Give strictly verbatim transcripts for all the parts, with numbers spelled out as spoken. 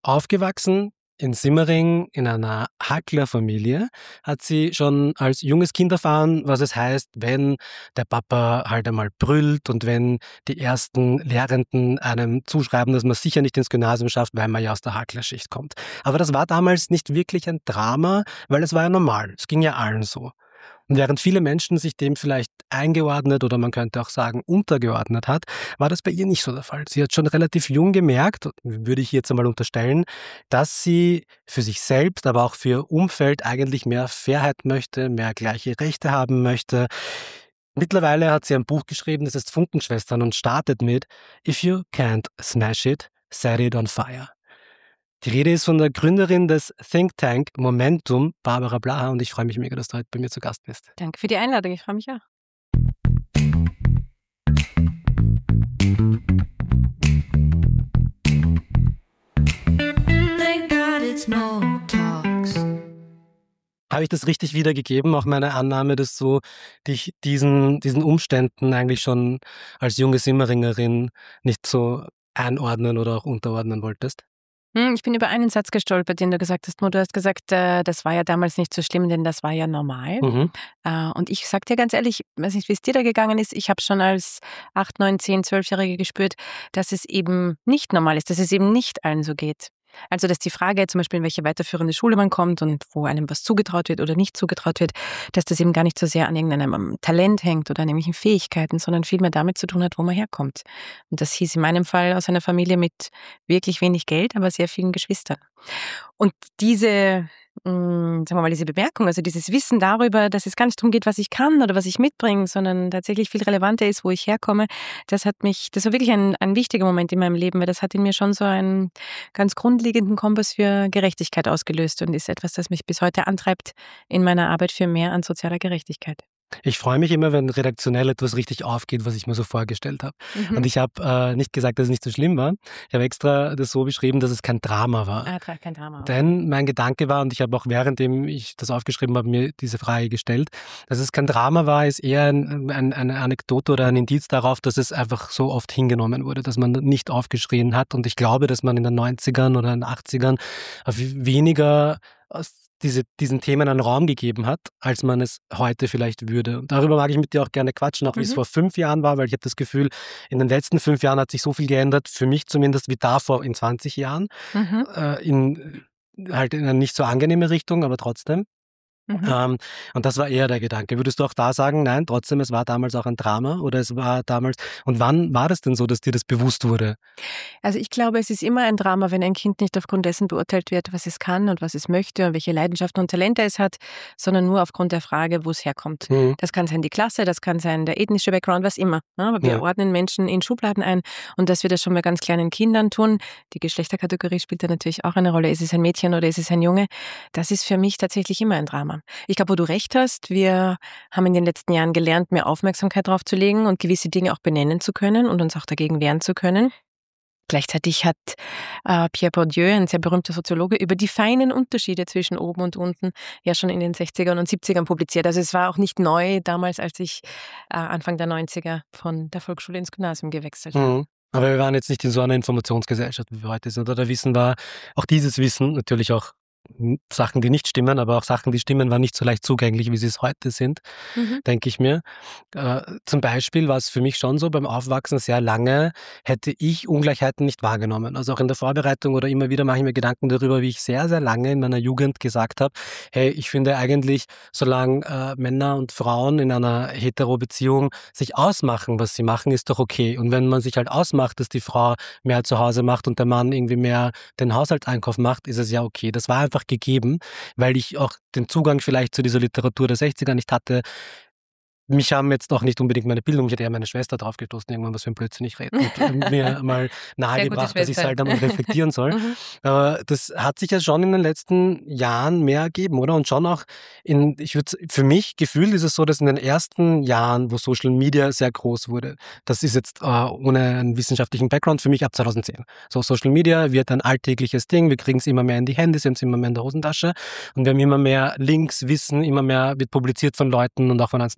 Aufgewachsen in Simmering in einer Hackler-Familie hat sie schon als junges Kind erfahren, was es heißt, wenn der Papa halt einmal brüllt und wenn die ersten Lehrenden einem zuschreiben, dass man sicher nicht ins Gymnasium schafft, weil man ja aus der Hacklerschicht kommt. Aber das war damals nicht wirklich ein Drama, weil es war ja normal. Es ging ja allen so. Und während viele Menschen sich dem vielleicht eingeordnet oder man könnte auch sagen untergeordnet hat, war das bei ihr nicht so der Fall. Sie hat schon relativ jung gemerkt, würde ich jetzt einmal unterstellen, dass sie für sich selbst, aber auch für ihr Umfeld eigentlich mehr Fairheit möchte, mehr gleiche Rechte haben möchte. Mittlerweile hat sie ein Buch geschrieben, das heißt Funkenschwestern und startet mit If you can't smash it, set it on fire. Die Rede ist von der Gründerin des Think Tank Momentum, Barbara Blaha, und ich freue mich mega, dass du heute bei mir zu Gast bist. Danke für die Einladung, ich freue mich auch. Habe ich das richtig wiedergegeben, auch meine Annahme, dass du dich diesen, diesen Umständen eigentlich schon als junge Simmeringerin nicht so einordnen oder auch unterordnen wolltest? Ich bin über einen Satz gestolpert, den du gesagt hast. Mo, du hast gesagt, äh, das war ja damals nicht so schlimm, denn das war ja normal. Mhm. Äh, und ich sag dir ganz ehrlich, ich weiß nicht, wie es dir da gegangen ist, ich habe schon als acht, neun, zehn, zwölfjährige gespürt, dass es eben nicht normal ist, dass es eben nicht allen so geht. Also, dass die Frage zum Beispiel, in welche weiterführende Schule man kommt und wo einem was zugetraut wird oder nicht zugetraut wird, dass das eben gar nicht so sehr an irgendeinem Talent hängt oder an irgendwelchen Fähigkeiten, sondern viel mehr damit zu tun hat, wo man herkommt. Und das hieß in meinem Fall aus einer Familie mit wirklich wenig Geld, aber sehr vielen Geschwistern. Und diese, mh, sagen wir mal, diese Bemerkung, also dieses Wissen darüber, dass es gar nicht darum geht, was ich kann oder was ich mitbringe, sondern tatsächlich viel relevanter ist, wo ich herkomme, das hat mich, das war wirklich ein, ein wichtiger Moment in meinem Leben, weil das hat in mir schon so einen ganz grundlegenden Kompass für Gerechtigkeit ausgelöst und ist etwas, das mich bis heute antreibt in meiner Arbeit für mehr an sozialer Gerechtigkeit. Ich freue mich immer, wenn redaktionell etwas richtig aufgeht, was ich mir so vorgestellt habe. Mhm. Und ich habe äh, nicht gesagt, dass es nicht so schlimm war. Ich habe extra das so beschrieben, dass es kein Drama war. Ah, kein Drama. Denn mein Gedanke war, und ich habe auch währenddem ich das aufgeschrieben habe, mir diese Frage gestellt, dass es kein Drama war, ist eher ein, ein, eine Anekdote oder ein Indiz darauf, dass es einfach so oft hingenommen wurde, dass man nicht aufgeschrien hat. Und ich glaube, dass man in den neunzigern oder in den achtzigern weniger aus diese, diesen Themen einen Raum gegeben hat, als man es heute vielleicht würde. Und darüber mag ich mit dir auch gerne quatschen, auch wie mhm. es vor fünf Jahren war, weil ich habe das Gefühl, in den letzten fünf Jahren hat sich so viel geändert, für mich zumindest wie davor in zwanzig Jahren, mhm. äh, in halt in eine nicht so angenehme Richtung, aber trotzdem. Mhm. Ähm, und das war eher der Gedanke. Würdest du auch da sagen, nein, trotzdem, es war damals auch ein Drama oder es war damals, und wann war das denn so, dass dir das bewusst wurde? Also ich glaube, es ist immer ein Drama, wenn ein Kind nicht aufgrund dessen beurteilt wird, was es kann und was es möchte und welche Leidenschaften und Talente es hat, sondern nur aufgrund der Frage, wo es herkommt. Mhm. Das kann sein die Klasse, das kann sein der ethnische Background, was immer. Aber wir ja. ordnen Menschen in Schubladen ein und dass wir das schon bei ganz kleinen Kindern tun. Die Geschlechterkategorie spielt da natürlich auch eine Rolle. Ist es ein Mädchen oder ist es ein Junge? Das ist für mich tatsächlich immer ein Drama. Ich glaube, wo du recht hast, wir haben in den letzten Jahren gelernt, mehr Aufmerksamkeit drauf zu legen und gewisse Dinge auch benennen zu können und uns auch dagegen wehren zu können. Gleichzeitig hat äh, Pierre Bourdieu, ein sehr berühmter Soziologe, über die feinen Unterschiede zwischen oben und unten ja schon in den sechzigern und siebzigern publiziert. Also es war auch nicht neu damals, als ich äh, Anfang der neunziger von der Volksschule ins Gymnasium gewechselt habe. Mhm. Aber wir waren jetzt nicht in so einer Informationsgesellschaft, wie wir heute sind. Oder Wissen war, auch dieses Wissen, natürlich auch Sachen, die nicht stimmen, aber auch Sachen, die stimmen, waren nicht so leicht zugänglich, wie sie es heute sind, mhm. denke ich mir. Äh, zum Beispiel war es für mich schon so, beim Aufwachsen sehr lange hätte ich Ungleichheiten nicht wahrgenommen. Also auch in der Vorbereitung oder immer wieder mache ich mir Gedanken darüber, wie ich sehr, sehr lange in meiner Jugend gesagt habe, hey, ich finde eigentlich, solange äh, Männer und Frauen in einer Hetero-Beziehung sich ausmachen, was sie machen, ist doch okay. Und wenn man sich halt ausmacht, dass die Frau mehr zu Hause macht und der Mann irgendwie mehr den Haushaltseinkauf macht, ist es ja okay. Das war einfach gegeben, weil ich auch den Zugang vielleicht zu dieser Literatur der sechziger nicht hatte. Mich haben jetzt auch nicht unbedingt meine Bildung, ich hätte eher meine Schwester drauf gestoßen, irgendwann was für ein Blödsinn ich rede und mir mal nahegebracht, dass ich es halt einmal reflektieren soll. mhm. Aber das hat sich ja schon in den letzten Jahren mehr ergeben, oder? Und schon auch in, ich würde, für mich gefühlt ist es so, dass in den ersten Jahren, wo Social Media sehr groß wurde, das ist jetzt äh, ohne einen wissenschaftlichen Background für mich ab zweitausendzehn. So, Social Media wird ein alltägliches Ding, wir kriegen es immer mehr in die Hände, sie haben es immer mehr in der Hosentasche und wir haben immer mehr Links, Wissen, immer mehr wird publiziert von Leuten und auch von einzelnen Personen.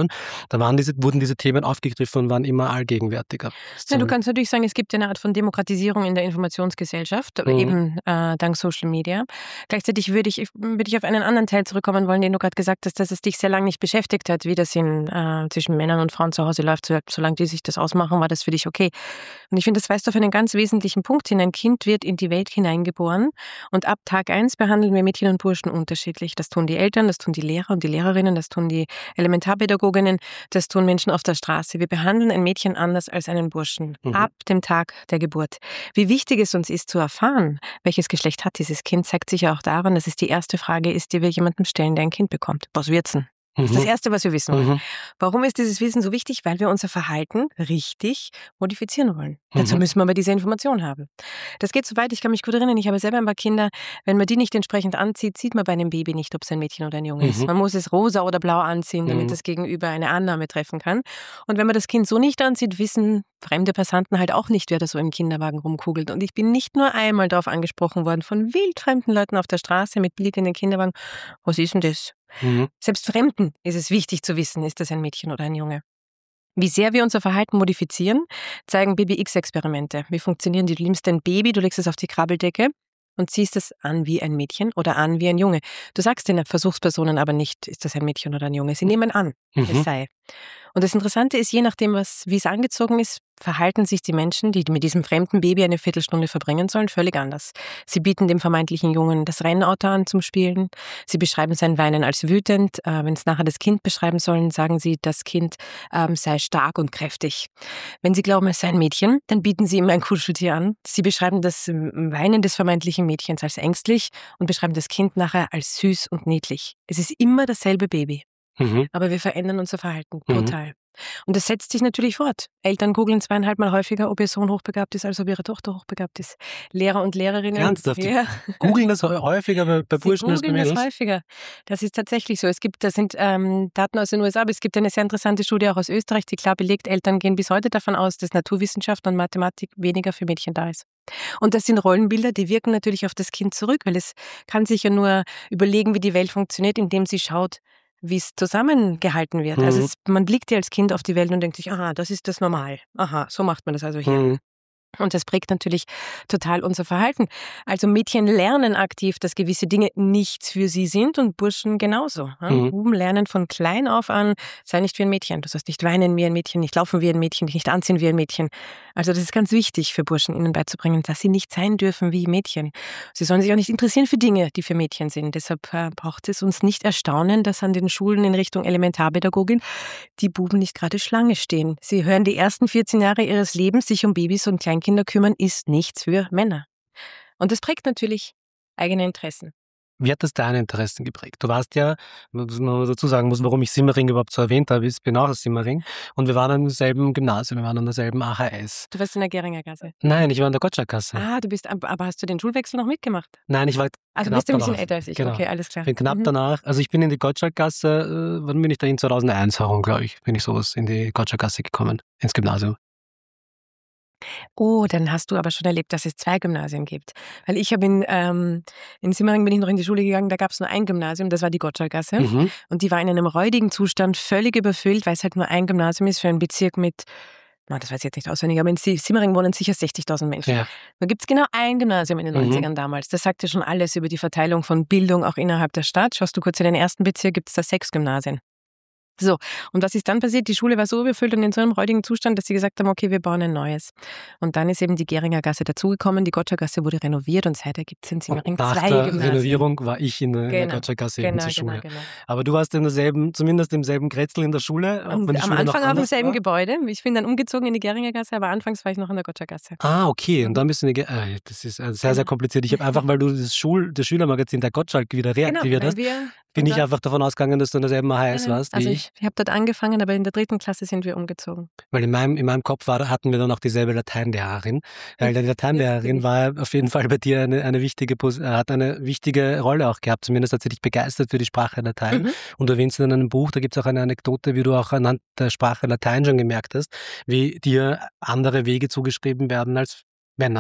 Informationen, da waren diese, wurden diese Themen aufgegriffen und waren immer allgegenwärtiger. Ja, du kannst natürlich sagen, es gibt eine Art von Demokratisierung in der Informationsgesellschaft, Mhm. eben äh, dank Social Media. Gleichzeitig würde ich, würde ich auf einen anderen Teil zurückkommen wollen, den du gerade gesagt hast, dass es dich sehr lange nicht beschäftigt hat, wie das in, äh, zwischen Männern und Frauen zu Hause läuft. So, solange die sich das ausmachen, war das für dich okay. Und ich finde, das weist auf einen ganz wesentlichen Punkt hin. Ein Kind wird in die Welt hineingeboren und ab Tag eins behandeln wir Mädchen und Burschen unterschiedlich. Das tun die Eltern, das tun die Lehrer und die Lehrerinnen, das tun die Elementarpädagoginnen, das tun Menschen auf der Straße. Wir behandeln ein Mädchen anders als einen Burschen. Mhm. Ab dem Tag der Geburt. Wie wichtig es uns ist zu erfahren, welches Geschlecht hat dieses Kind, zeigt sich ja auch daran, dass es die erste Frage ist, die wir jemandem stellen, der ein Kind bekommt. Was wird's denn? Das ist das Erste, was wir wissen wollen. Mhm. Warum ist dieses Wissen so wichtig? Weil wir unser Verhalten richtig modifizieren wollen. Mhm. Dazu müssen wir aber diese Information haben. Das geht so weit, ich kann mich gut erinnern, ich habe selber ein paar Kinder, wenn man die nicht entsprechend anzieht, sieht man bei einem Baby nicht, ob es ein Mädchen oder ein Junge mhm. ist. Man muss es rosa oder blau anziehen, damit mhm. das Gegenüber eine Annahme treffen kann. Und wenn man das Kind so nicht anzieht, wissen fremde Passanten halt auch nicht, wer da so im Kinderwagen rumkugelt. Und ich bin nicht nur einmal darauf angesprochen worden von wildfremden Leuten auf der Straße mit Blick in den Kinderwagen. Was ist denn das? Mhm. Selbst Fremden ist es wichtig zu wissen, ist das ein Mädchen oder ein Junge. Wie sehr wir unser Verhalten modifizieren, zeigen Baby X-Experimente. Wie funktionieren die? Du nimmst dein Baby, du legst es auf die Krabbeldecke und ziehst es an wie ein Mädchen oder an wie ein Junge. Du sagst den Versuchspersonen aber nicht, ist das ein Mädchen oder ein Junge. Sie nehmen an, mhm. es sei. Und das Interessante ist, je nachdem, was, wie es angezogen ist, verhalten sich die Menschen, die mit diesem fremden Baby eine Viertelstunde verbringen sollen, völlig anders. Sie bieten dem vermeintlichen Jungen das Rennauto an zum Spielen. Sie beschreiben sein Weinen als wütend. Äh, wenn sie nachher das Kind beschreiben sollen, sagen sie, das Kind ähm, sei stark und kräftig. Wenn sie glauben, es sei ein Mädchen, dann bieten sie ihm ein Kuscheltier an. Sie beschreiben das Weinen des vermeintlichen Mädchens als ängstlich und beschreiben das Kind nachher als süß und niedlich. Es ist immer dasselbe Baby. Mhm. Aber wir verändern unser Verhalten total. Mhm. Und das setzt sich natürlich fort. Eltern googeln zweieinhalb Mal häufiger, ob ihr Sohn hochbegabt ist, als ob ihre Tochter hochbegabt ist. Lehrer und Lehrerinnen. Ernsthaft? Ja. Googeln das häufiger bei, bei Burschen als bei Mädels? Googeln das häufiger. Das ist tatsächlich so. Es gibt, das sind ähm, Daten aus den U S A, aber es gibt eine sehr interessante Studie auch aus Österreich, die klar belegt, Eltern gehen bis heute davon aus, dass Naturwissenschaft und Mathematik weniger für Mädchen da ist. Und das sind Rollenbilder, die wirken natürlich auf das Kind zurück, weil es kann sich ja nur überlegen, wie die Welt funktioniert, indem sie schaut, wie es zusammengehalten wird. Mhm. Also es, man blickt ja als Kind auf die Welt und denkt sich, aha, das ist das Normal. Aha, so macht man das also hier. Mhm. Und das prägt natürlich total unser Verhalten. Also Mädchen lernen aktiv, dass gewisse Dinge nichts für sie sind und Burschen genauso. Mhm. Buben lernen von klein auf an, sei nicht wie ein Mädchen. Du sollst nicht weinen wie ein Mädchen, nicht laufen wie ein Mädchen, dich nicht anziehen wie ein Mädchen. Also das ist ganz wichtig für Burschen, ihnen beizubringen, dass sie nicht sein dürfen wie Mädchen. Sie sollen sich auch nicht interessieren für Dinge, die für Mädchen sind. Deshalb äh, braucht es uns nicht erstaunen, dass an den Schulen in Richtung Elementarpädagogin die Buben nicht gerade Schlange stehen. Sie hören die ersten vierzehn Jahre ihres Lebens sich um Babys und Kleinkinder Kinder kümmern, ist nichts für Männer. Und das prägt natürlich eigene Interessen. Wie hat das deine Interessen geprägt? Du warst ja, was man dazu sagen muss, warum ich Simmering überhaupt so erwähnt habe, ich bin auch aus Simmering und wir waren an demselben Gymnasium, wir waren an derselben A H S. Du warst in der Geringer Gasse? Nein, ich war in der Gottschalk-Gasse. Ah, du bist, aber hast du den Schulwechsel noch mitgemacht? Nein, ich war Also knapp bist du ein bisschen danach. älter als ich, Genau. Okay, alles klar. Ich bin knapp mhm. danach, also ich bin in die Gottschalk-Gasse, äh, wann bin ich da in zweitausendeins herum, glaube ich, bin ich sowas in die Gottschalk-Gasse gekommen, ins Gymnasium. Oh, dann hast du aber schon erlebt, dass es zwei Gymnasien gibt. Weil ich habe in, ähm, in Simmering bin ich noch in die Schule gegangen, da gab es nur ein Gymnasium, das war die Gottschalk-Gasse. Mhm. Und die war in einem räudigen Zustand, völlig überfüllt, weil es halt nur ein Gymnasium ist für einen Bezirk mit, na, das weiß ich jetzt nicht auswendig, aber in Simmering wohnen sicher sechzigtausend Menschen. Ja. Da gibt es genau ein Gymnasium in den mhm. neunzigern damals. Das sagt ja schon alles über die Verteilung von Bildung auch innerhalb der Stadt. Schaust du kurz in den ersten Bezirk, gibt es da sechs Gymnasien. So, und was ist dann passiert? Die Schule war so überfüllt und in so einem räudigen Zustand, dass sie gesagt haben, okay, wir bauen ein neues. Und dann ist eben die Geringer Gasse dazugekommen, die Gottschalk-Gasse wurde renoviert und seither gibt es in Simmering zwei Gymnasien. Nach der Renovierung war ich in der, genau. der Gottschalk-Gasse genau, zur Schule. Genau, genau. Aber du warst in derselben, zumindest im selben Kretzel in der Schule. Auch wenn die am Schule Anfang auch im selben war. Gebäude. Ich bin dann umgezogen in die Geringer Gasse, aber anfangs war ich noch in der Gottschalk-Gasse. Ah, okay. Und dann bist du in die Ge- äh, das ist sehr, sehr kompliziert. Ich habe einfach, weil du das, Schul-, das Schülermagazin der Gottschalk wieder reaktiviert genau, hast, wir, bin ich einfach davon ausgegangen, dass du in derselben A H S genau. warst also wie ich. Ich habe dort angefangen, aber in der dritten Klasse sind wir umgezogen. Weil in meinem, in meinem Kopf war, hatten wir dann auch dieselbe Lateinlehrerin. Weil die Lateinlehrerin war auf jeden Fall bei dir eine, eine wichtige, hat eine wichtige Rolle auch gehabt. Zumindest hat sie dich begeistert für die Sprache Latein. Mhm. Und du erwähnst in einem Buch, da gibt es auch eine Anekdote, wie du auch anhand der Sprache Latein schon gemerkt hast, wie dir andere Wege zugeschrieben werden als Männern.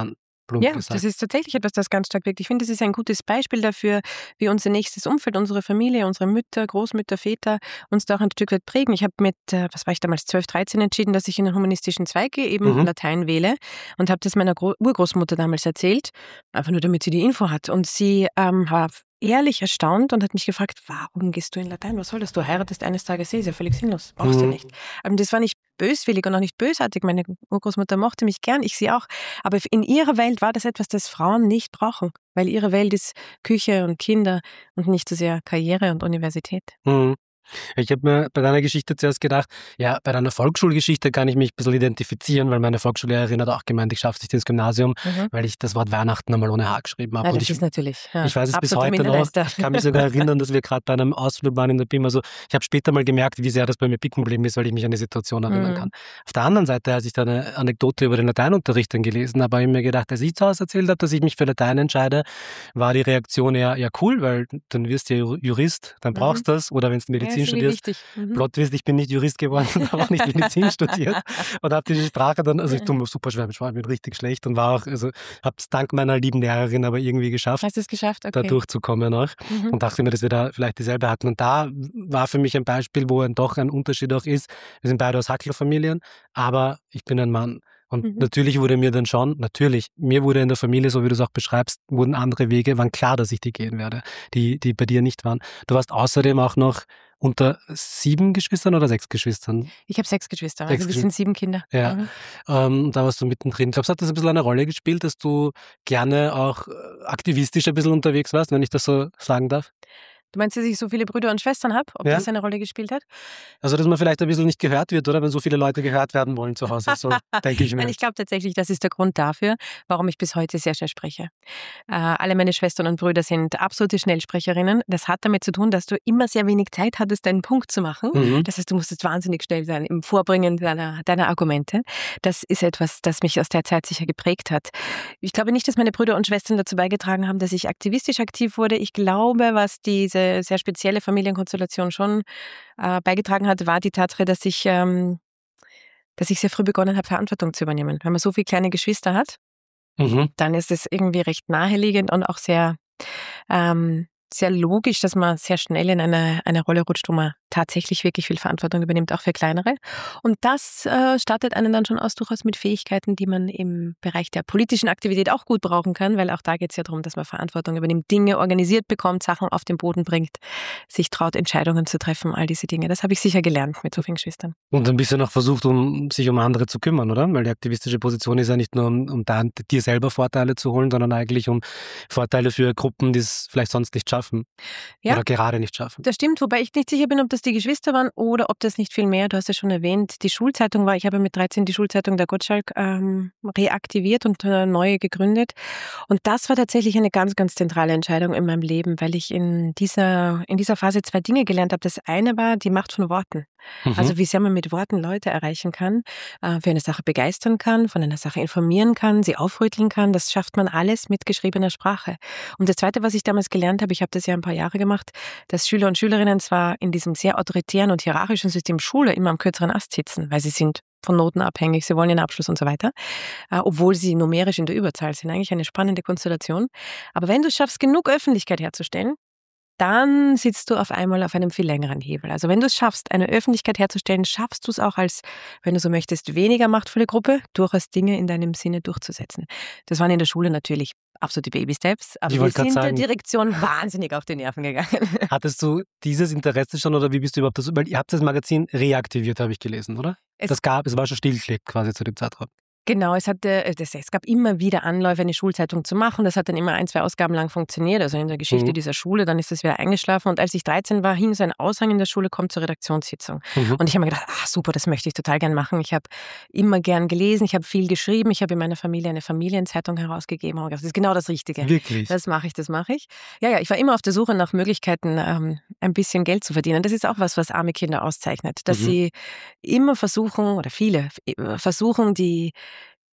plump Ja, gesagt. das ist tatsächlich etwas, das ganz stark wirkt. Ich finde, das ist ein gutes Beispiel dafür, wie unser nächstes Umfeld, unsere Familie, unsere Mütter, Großmütter, Väter uns da auch ein Stück weit prägen. Ich habe mit, äh, was war ich damals, zwölf, dreizehn entschieden, dass ich in den humanistischen Zweig gehe, eben Mhm. Latein wähle und habe das meiner Gro- Urgroßmutter damals erzählt, einfach nur damit sie die Info hat. Und sie ähm, war ehrlich erstaunt und hat mich gefragt, warum gehst du in Latein? Was soll das? Du heiratest eines Tages eh, ist ja völlig sinnlos. Brauchst du Mhm. nicht. Ähm, das war nicht böswillig und auch nicht bösartig. Meine Urgroßmutter mochte mich gern, ich sie auch. Aber in ihrer Welt war das etwas, das Frauen nicht brauchen, weil ihre Welt ist Küche und Kinder und nicht so sehr Karriere und Universität. Mhm. Ich habe mir bei deiner Geschichte zuerst gedacht, ja, bei deiner Volksschulgeschichte kann ich mich ein bisschen identifizieren, weil meine Volksschullehrerin hat auch gemeint, ich schaffe es nicht ins Gymnasium, Mhm. weil ich das Wort Weihnachten einmal ohne H geschrieben habe. Ja, Und das ich, ist natürlich ja, ich weiß es bis absoluter heute noch. Minderleister. Ich kann mich sogar erinnern, dass wir gerade bei einem Ausflug waren in der B I M. Also ich habe später mal gemerkt, wie sehr das bei mir picken geblieben ist, weil ich mich an die Situation erinnern Mhm. kann. Auf der anderen Seite, als ich da eine Anekdote über den Lateinunterricht dann gelesen habe, habe ich mir gedacht, als ich zu Hause erzählt habe, dass ich mich für Latein entscheide, war die Reaktion eher, ja cool, weil dann wirst du ja Jurist, dann brauchst du das. Oder wenn du Ja, Medizin ist irgendwie studierst. wichtig. Mhm. Plot-Twist, ich bin nicht Jurist geworden und habe auch nicht Medizin studiert und habe diese Sprache dann, also ich tue mir super schwer mit Sprache, bin richtig schlecht und war auch, also habe es dank meiner lieben Lehrerin aber irgendwie geschafft, Hast du es geschafft? da Okay. durchzukommen auch Mhm. und dachte mir, dass wir da vielleicht dieselbe hatten. Und da war für mich ein Beispiel, wo ein, doch ein Unterschied auch ist. Wir sind beide aus Hackler-Familien, aber ich bin ein Mann. Und Mhm. natürlich wurde mir dann schon, natürlich, mir wurde in der Familie, so wie du es auch beschreibst, wurden andere Wege, waren klar, dass ich die gehen werde, die, die bei dir nicht waren. Du warst außerdem auch noch unter sieben Geschwistern oder sechs Geschwistern? Ich habe sechs Geschwister, Sechs also wir Geschwister. sind sieben Kinder. Ja, Mhm. ähm, da warst du mittendrin. Glaubst du, hat das ein bisschen eine Rolle gespielt, dass du gerne auch äh, aktivistisch ein bisschen unterwegs warst, wenn ich das so sagen darf? Du meinst, dass ich so viele Brüder und Schwestern habe, ob Ja? das eine Rolle gespielt hat? Also, dass man vielleicht ein bisschen nicht gehört wird, oder? Wenn so viele Leute gehört werden wollen zu Hause, so denke ich Nein, mir. ich glaube tatsächlich, das ist der Grund dafür, warum ich bis heute sehr schnell spreche. Äh, alle meine Schwestern und Brüder sind absolute Schnellsprecherinnen. Das hat damit zu tun, dass du immer sehr wenig Zeit hattest, deinen Punkt zu machen. Mhm. Das heißt, du musstest wahnsinnig schnell sein im Vorbringen deiner, deiner Argumente. Das ist etwas, das mich aus der Zeit sicher geprägt hat. Ich glaube nicht, dass meine Brüder und Schwestern dazu beigetragen haben, dass ich aktivistisch aktiv wurde. Ich glaube, was diese sehr spezielle Familienkonstellation schon äh, beigetragen hat, war die Tatsache, dass ich, ähm, dass ich sehr früh begonnen habe, Verantwortung zu übernehmen. Wenn man so viele kleine Geschwister hat, Mhm. dann ist es irgendwie recht naheliegend und auch sehr, ähm, sehr logisch, dass man sehr schnell in eine, eine Rolle rutscht, wo man tatsächlich wirklich viel Verantwortung übernimmt, auch für kleinere. Und das äh, startet einen dann schon aus durchaus mit Fähigkeiten, die man im Bereich der politischen Aktivität auch gut brauchen kann, weil auch da geht es ja darum, dass man Verantwortung übernimmt, Dinge organisiert bekommt, Sachen auf den Boden bringt, sich traut, Entscheidungen zu treffen, all diese Dinge. Das habe ich sicher gelernt mit so vielen Geschwistern. Und ein bisschen auch versucht, um sich um andere zu kümmern, oder? Weil die aktivistische Position ist ja nicht nur, um, um da, dir selber Vorteile zu holen, sondern eigentlich um Vorteile für Gruppen, die es vielleicht sonst nicht schaffen. Ja. Oder gerade nicht schaffen. Das stimmt, wobei ich nicht sicher bin, ob das die Geschwister waren oder ob das nicht viel mehr, du hast ja schon erwähnt, die Schulzeitung war, ich habe mit dreizehn die Schulzeitung der Gottschalk ähm, reaktiviert und äh, neu gegründet. Und das war tatsächlich eine ganz, ganz zentrale Entscheidung in meinem Leben, weil ich in dieser, in dieser Phase zwei Dinge gelernt habe. Das eine war die Macht von Worten. Mhm. Also wie sehr man mit Worten Leute erreichen kann, äh, für eine Sache begeistern kann, von einer Sache informieren kann, sie aufrütteln kann. Das schafft man alles mit geschriebener Sprache. Und das Zweite, was ich damals gelernt habe, ich habe das ja ein paar Jahre gemacht, dass Schüler und Schülerinnen zwar in diesem sehr autoritären und hierarchischen System Schule immer am kürzeren Ast sitzen, weil sie sind von Noten abhängig, sie wollen ihren Abschluss und so weiter, äh, obwohl sie numerisch in der Überzahl sind. Eigentlich eine spannende Konstellation. Aber wenn du es schaffst, genug Öffentlichkeit herzustellen, dann sitzt du auf einmal auf einem viel längeren Hebel. Also wenn du es schaffst, eine Öffentlichkeit herzustellen, schaffst du es auch als, wenn du so möchtest, weniger machtvolle Gruppe, durchaus Dinge in deinem Sinne durchzusetzen. Das waren in der Schule natürlich absolute Baby-Steps, aber Ich wir wollte grad sind der sagen. Direktion wahnsinnig auf die Nerven gegangen. Hattest du dieses Interesse schon oder wie bist du überhaupt dazu? Weil ihr habt das Magazin reaktiviert, habe ich gelesen, oder? Es- das gab, es war schon stillgelegt quasi zu dem Zeitraum. Genau, es, hatte, das, es gab immer wieder Anläufe, eine Schulzeitung zu machen. Das hat dann immer ein, zwei Ausgaben lang funktioniert, also in der Geschichte Mhm. dieser Schule. Dann ist es wieder eingeschlafen. Und als ich dreizehn war, hing so ein Aushang in der Schule, kommt zur Redaktionssitzung. Mhm. Und ich habe mir gedacht, ah super, das möchte ich total gern machen. Ich habe immer gern gelesen, ich habe viel geschrieben. Ich habe in meiner Familie eine Familienzeitung herausgegeben. Und das ist genau das Richtige. Wirklich? Das mache ich, das mache ich. Ja, ja, ich war immer auf der Suche nach Möglichkeiten, ähm, ein bisschen Geld zu verdienen. Das ist auch was, was arme Kinder auszeichnet. Dass Mhm. sie immer versuchen, oder viele äh, versuchen, die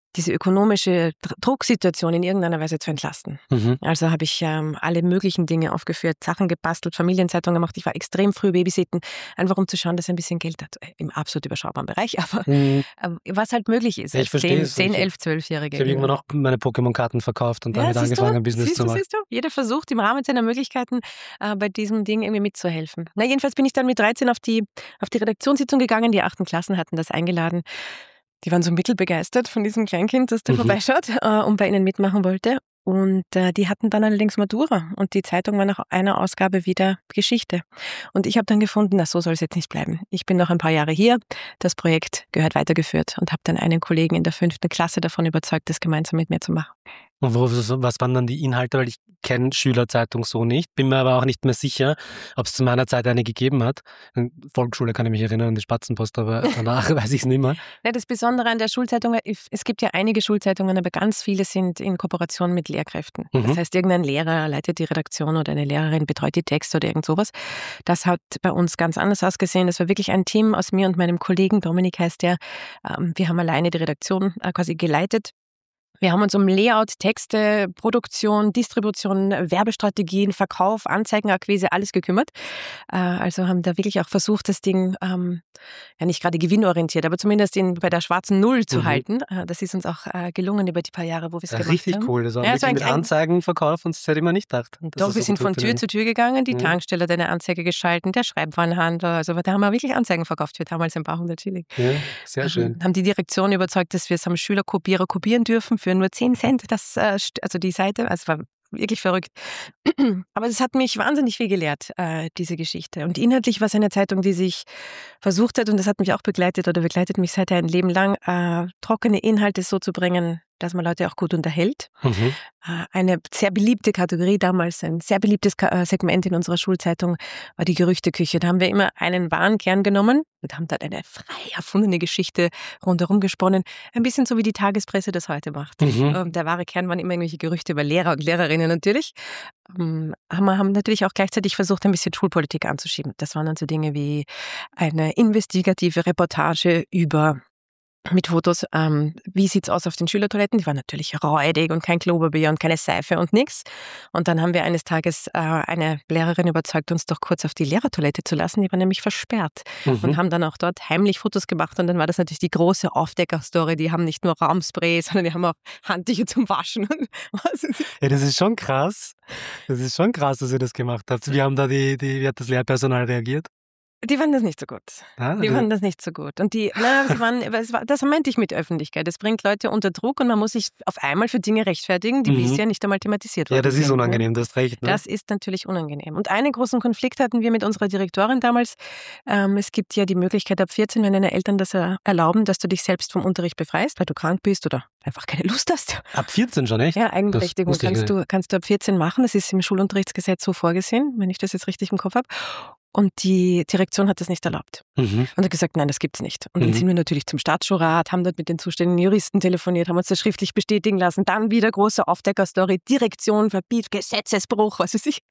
diese ökonomische Dr- Drucksituation in irgendeiner Weise zu entlasten. Mhm. Also habe ich ähm, alle möglichen Dinge aufgeführt, Sachen gebastelt, Familienzeitung gemacht. Ich war extrem früh babysitten, einfach um zu schauen, dass er ein bisschen Geld hat. Im absolut überschaubaren Bereich, aber Mhm. äh, was halt möglich ist Ja, ich als verstehe zehn, es. zehn Ich- elf, zwölfjährige. Ich habe irgendwann auch meine Pokémon-Karten verkauft und damit siehst angefangen, du? ein Business siehst zu du, machen. siehst du? Jeder versucht im Rahmen seiner Möglichkeiten äh, bei diesem Ding irgendwie mitzuhelfen. Na, jedenfalls bin ich dann mit dreizehn auf die, auf die Redaktionssitzung gegangen. Die achten Klassen hatten das eingeladen. Die waren so mittelbegeistert von diesem Kleinkind, das da Mhm. vorbeischaut äh, und bei ihnen mitmachen wollte. Und äh, die hatten dann allerdings Matura und die Zeitung war nach einer Ausgabe wieder Geschichte. Und ich habe dann gefunden, na, so soll es jetzt nicht bleiben. Ich bin noch ein paar Jahre hier, das Projekt gehört weitergeführt und habe dann einen Kollegen in der fünften Klasse davon überzeugt, das gemeinsam mit mir zu machen. Und wo, was waren dann die Inhalte? Weil ich kenne Schülerzeitung so nicht, bin mir aber auch nicht mehr sicher, ob es zu meiner Zeit eine gegeben hat. In Volksschule kann ich mich erinnern an die Spatzenpost, aber danach weiß ich es nicht mehr. Ja, das Besondere an der Schulzeitung, es gibt ja einige Schulzeitungen, aber ganz viele sind in Kooperation mit Lehrkräften. Mhm. Das heißt, irgendein Lehrer leitet die Redaktion oder eine Lehrerin betreut die Texte oder irgend sowas. Das hat bei uns ganz anders ausgesehen. Das war wirklich ein Team aus mir und meinem Kollegen, Dominik heißt der. Ähm, Wir haben alleine die Redaktion äh, quasi geleitet. Wir haben uns um Layout, Texte, Produktion, Distribution, Werbestrategien, Verkauf, Anzeigenakquise, alles gekümmert. Äh, Also haben da wirklich auch versucht, das Ding ähm, ja nicht gerade gewinnorientiert, aber zumindest in, bei der schwarzen Null zu Mhm. halten. Äh, Das ist uns auch äh, gelungen über die paar Jahre, wo wir es Ja, gemacht richtig haben. cool. Das war Ja, wirklich so ein- mit ein- Anzeigenverkauf und das hätte ich mir nicht gedacht. dass Doch, das wir so sind gut von Tür funktioniert. zu Tür gegangen, die Mhm. Tankstelle hat eine Anzeige geschalten, der Schreibwarenhandler, also da haben wir wirklich Anzeigen verkauft für damals ein paar hundert Schilling. Ja, sehr schön. Haben die Direktion überzeugt, dass wir es am Schülerkopierer kopieren dürfen für nur zehn Cent, das, äh, st- also die Seite, also es war wirklich verrückt. Aber es hat mich wahnsinnig viel gelehrt, äh, diese Geschichte. Und inhaltlich war es eine Zeitung, die sich versucht hat, und das hat mich auch begleitet oder begleitet mich seither ein Leben lang, äh, trockene Inhalte so zu bringen, dass man Leute auch gut unterhält. Mhm. Äh, Eine sehr beliebte Kategorie damals, ein sehr beliebtes Ka- äh, Segment in unserer Schulzeitung war die Gerüchteküche. Da haben wir immer einen wahren Kern genommen und haben dann eine frei erfundene Geschichte rundherum gesponnen. Ein bisschen so, wie die Tagespresse das heute macht. Mhm. Ähm, Der wahre Kern waren immer irgendwelche Gerüchte über Lehrer und Lehrerinnen natürlich. Ähm, haben wir haben natürlich auch gleichzeitig versucht, ein bisschen Schulpolitik anzuschieben. Das waren dann so Dinge wie eine investigative Reportage über mit Fotos, ähm, wie sieht's aus auf den Schülertoiletten? Die waren natürlich räudig und kein Klopapier und keine Seife und nix. Und dann haben wir eines Tages äh, eine Lehrerin überzeugt, uns doch kurz auf die Lehrertoilette zu lassen. Die war nämlich versperrt und Mhm. haben dann auch dort heimlich Fotos gemacht. Und dann war das natürlich die große Aufdecker-Story. Die haben nicht nur Raumspray, sondern die haben auch Handtücher zum Waschen. Was ist- Ja, das ist schon krass. Das ist schon krass, dass ihr das gemacht habt. Wie haben da die, die, wie hat das Lehrpersonal reagiert? Die fanden das nicht so gut. Ja, Die also- fanden das nicht so gut. Und die, na, sie waren, es war, das meinte ich mit Öffentlichkeit. Es bringt Leute unter Druck und man muss sich auf einmal für Dinge rechtfertigen, die Mhm. bisher nicht einmal thematisiert wurden. ja, das ist sind, ne? unangenehm, du hast recht. Ne? Das ist natürlich unangenehm. Und einen großen Konflikt hatten wir mit unserer Direktorin damals. Ähm, es gibt ja die Möglichkeit ab vierzehn, wenn deine Eltern das er- erlauben, dass du dich selbst vom Unterricht befreist, weil du krank bist oder einfach keine Lust hast. Ab vierzehn schon, echt? Ja, Eigenberechtigung wusste ich kannst du, kannst du ab vierzehn machen. Das ist im Schulunterrichtsgesetz so vorgesehen, wenn ich das jetzt richtig im Kopf habe. Und die Direktion hat das nicht erlaubt. Mhm. Und hat gesagt, nein, das gibt's nicht. Und dann Mhm. sind wir natürlich zum Staatsschulrat, haben dort mit den zuständigen Juristen telefoniert, haben uns das schriftlich bestätigen lassen. Dann wieder große Aufdecker-Story, Direktion verbietet, Gesetzesbruch, was weiß ich.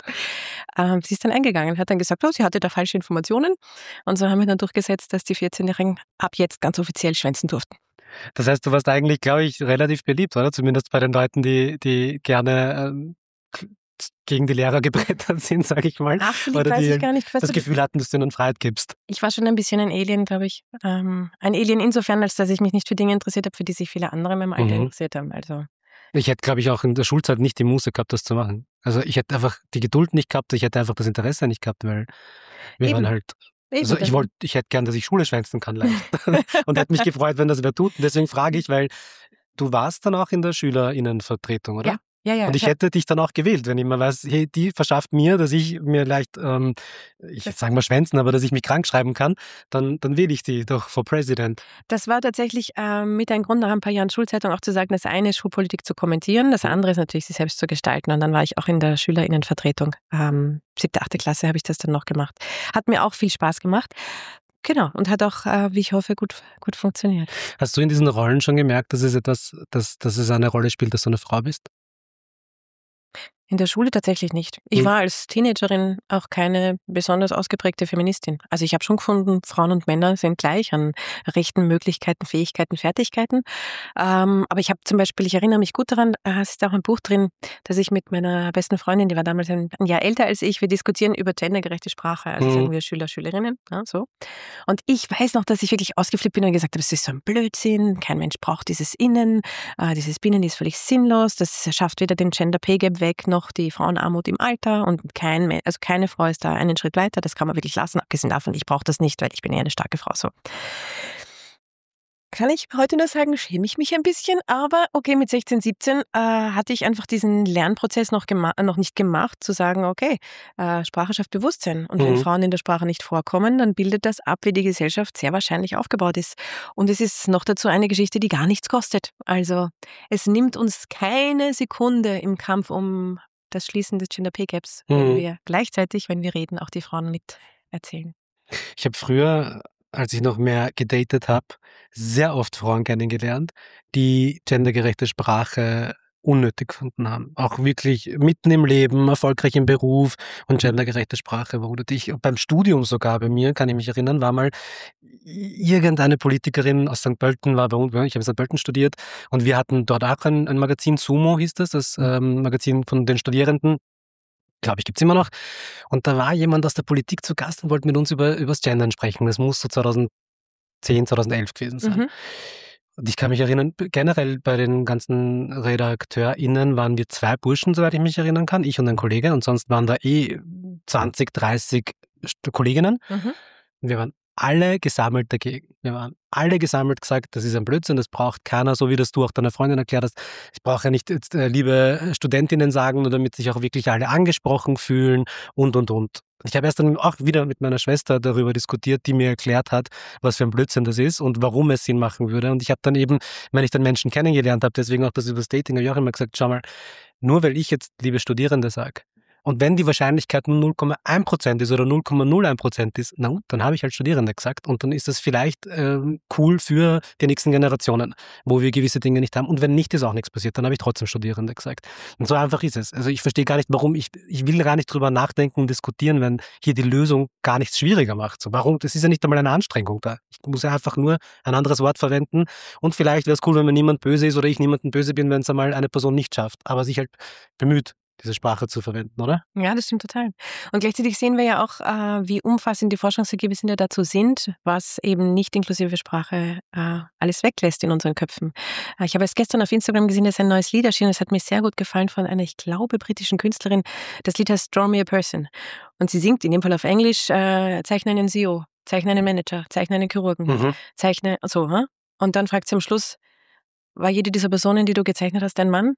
ähm, sie ist dann eingegangen, hat dann gesagt, oh, sie hatte da falsche Informationen. Und so haben wir dann durchgesetzt, dass die vierzehnjährigen ab jetzt ganz offiziell schwänzen durften. Das heißt, du warst eigentlich, glaube ich, relativ beliebt, oder? Zumindest bei den Leuten, die, die gerne ähm, gegen die Lehrer gebrettert sind, sage ich mal. Ach, Oder weiß die ich gar nicht. Was das du- Gefühl hatten, dass du ihnen Freiheit gibst. Ich war schon ein bisschen ein Alien, glaube ich. Ähm, ein Alien insofern, als dass ich mich nicht für Dinge interessiert habe, für die sich viele andere in meinem Alter Mhm. interessiert haben. Also Ich hätte, glaube ich, auch in der Schulzeit nicht die Muße gehabt, das zu machen. Also ich hätte einfach die Geduld nicht gehabt, ich hätte einfach das Interesse nicht gehabt, weil wir Eben. waren halt... eben, Also ich das- wollte, ich hätte gern, dass ich Schule schwänzen kann leicht. Und hätte mich gefreut, wenn das wer tut. Und deswegen frage ich, weil du warst dann auch in der SchülerInnenvertretung, oder? Ja. Ja, ja. Und ich ja. hätte dich dann auch gewählt, wenn ich mal weiß, hey, die verschafft mir, dass ich mir leicht, ähm, ich jetzt sagen mal schwänzen, aber dass ich mich krank schreiben kann, dann, dann wähle ich die doch for President. Das war tatsächlich ähm, mit ein Grund, nach ein paar Jahren Schulzeitung auch zu sagen, das eine ist Schulpolitik zu kommentieren, das andere ist natürlich, sie selbst zu gestalten. Und dann war ich auch in der SchülerInnenvertretung. Ähm, siebte, achte Klasse habe ich das dann noch gemacht. Hat mir auch viel Spaß gemacht. Genau, und hat auch, äh, wie ich hoffe, gut, gut funktioniert. Hast du in diesen Rollen schon gemerkt, dass es etwas, dass, dass es eine Rolle spielt, dass du eine Frau bist? In der Schule tatsächlich nicht. Ich Hm. war als Teenagerin auch keine besonders ausgeprägte Feministin. Also ich habe schon gefunden, Frauen und Männer sind gleich an Rechten, Möglichkeiten, Fähigkeiten, Fertigkeiten. Ähm, aber ich habe zum Beispiel, ich erinnere mich gut daran, äh, es ist auch ein Buch drin, dass ich mit meiner besten Freundin, die war damals ein, ein Jahr älter als ich, wir diskutieren über gendergerechte Sprache, also Mhm. sagen wir Schüler, Schülerinnen, ja, so. Und ich weiß noch, dass ich wirklich ausgeflippt bin und gesagt habe, das ist so ein Blödsinn, kein Mensch braucht dieses Innen, äh, dieses Binnen ist völlig sinnlos, das schafft weder den Gender Pay Gap weg, noch die Frauenarmut im Alter und kein, Me- also keine Frau ist da einen Schritt weiter, das kann man wirklich lassen, abgesehen davon, ich brauche das nicht, weil ich bin eher eine starke Frau, so. Kann ich heute nur sagen, schäme ich mich ein bisschen, aber okay, mit sechzehn, siebzehn äh, hatte ich einfach diesen Lernprozess noch, gema- noch nicht gemacht, zu sagen, okay, äh, Sprache schafft Bewusstsein und wenn Mhm. Frauen in der Sprache nicht vorkommen, dann bildet das ab, wie die Gesellschaft sehr wahrscheinlich aufgebaut ist. Und es ist noch dazu eine Geschichte, die gar nichts kostet. Also es nimmt uns keine Sekunde im Kampf um das Schließen des Gender Pay Gaps, wenn Mhm. wir gleichzeitig, wenn wir reden, auch die Frauen mit erzählen. Ich habe früher, als ich noch mehr gedatet habe, sehr oft Frauen kennengelernt, die gendergerechte Sprache unnötig gefunden haben. Auch wirklich mitten im Leben, erfolgreich im Beruf und gendergerechte Sprache war unnötig. Beim Studium sogar bei mir, kann ich mich erinnern, war mal irgendeine Politikerin aus Sankt Pölten, war bei uns, ich habe in Sankt Pölten studiert und wir hatten dort auch ein, ein Magazin, Sumo hieß das, das ähm, Magazin von den Studierenden. Glaube ich, gibt's immer noch. Und da war jemand aus der Politik zu Gast und wollte mit uns über übers Gendern sprechen. Das muss so zweitausendzehn, zweitausendelf gewesen sein. Mhm. Und ich kann mich erinnern, generell bei den ganzen RedakteurInnen waren wir zwei Burschen, soweit ich mich erinnern kann, ich und ein Kollege. Und sonst waren da eh zwanzig, dreißig St- Kolleginnen. Mhm. Und wir waren alle gesammelt dagegen. Wir waren alle gesammelt gesagt, das ist ein Blödsinn, das braucht keiner, so wie das du auch deiner Freundin erklärt hast. Ich brauche ja nicht jetzt äh, liebe Studentinnen sagen, nur damit sich auch wirklich alle angesprochen fühlen und, und, und. Ich habe erst dann auch wieder mit meiner Schwester darüber diskutiert, die mir erklärt hat, was für ein Blödsinn das ist und warum es Sinn machen würde. Und ich habe dann eben, wenn ich dann Menschen kennengelernt habe, deswegen auch das über das Dating, habe ich auch immer gesagt, schau mal, nur weil ich jetzt liebe Studierende sage, und wenn die Wahrscheinlichkeit nur null Komma eins Prozent ist oder null Komma null eins Prozent ist, na gut, dann habe ich halt Studierende gesagt und dann ist das vielleicht ähm, cool für die nächsten Generationen, wo wir gewisse Dinge nicht haben. Und wenn nicht, ist auch nichts passiert, dann habe ich trotzdem Studierende gesagt. Und so einfach ist es. Also ich verstehe gar nicht, warum, ich, ich will gar nicht drüber nachdenken und diskutieren, wenn hier die Lösung gar nichts schwieriger macht. So, warum? Das ist ja nicht einmal eine Anstrengung da. Ich muss ja einfach nur ein anderes Wort verwenden und vielleicht wäre es cool, wenn mir niemand böse ist oder ich niemandem böse bin, wenn es einmal eine Person nicht schafft, aber sich halt bemüht, diese Sprache zu verwenden, oder? Ja, das stimmt total. Und gleichzeitig sehen wir ja auch, äh, wie umfassend die Forschungsergebnisse ja dazu sind, was eben nicht inklusive Sprache äh, alles weglässt in unseren Köpfen. Äh, ich habe erst gestern auf Instagram gesehen, dass ein neues Lied erschienen ist. Es hat mir sehr gut gefallen von einer, ich glaube, britischen Künstlerin. Das Lied heißt Draw Me a Person. Und sie singt in dem Fall auf Englisch, äh, zeichne einen C E O, zeichne einen Manager, zeichne einen Chirurgen, Mhm. zeichne, so, hä? Und dann fragt sie am Schluss, war jede dieser Personen, die du gezeichnet hast, ein Mann?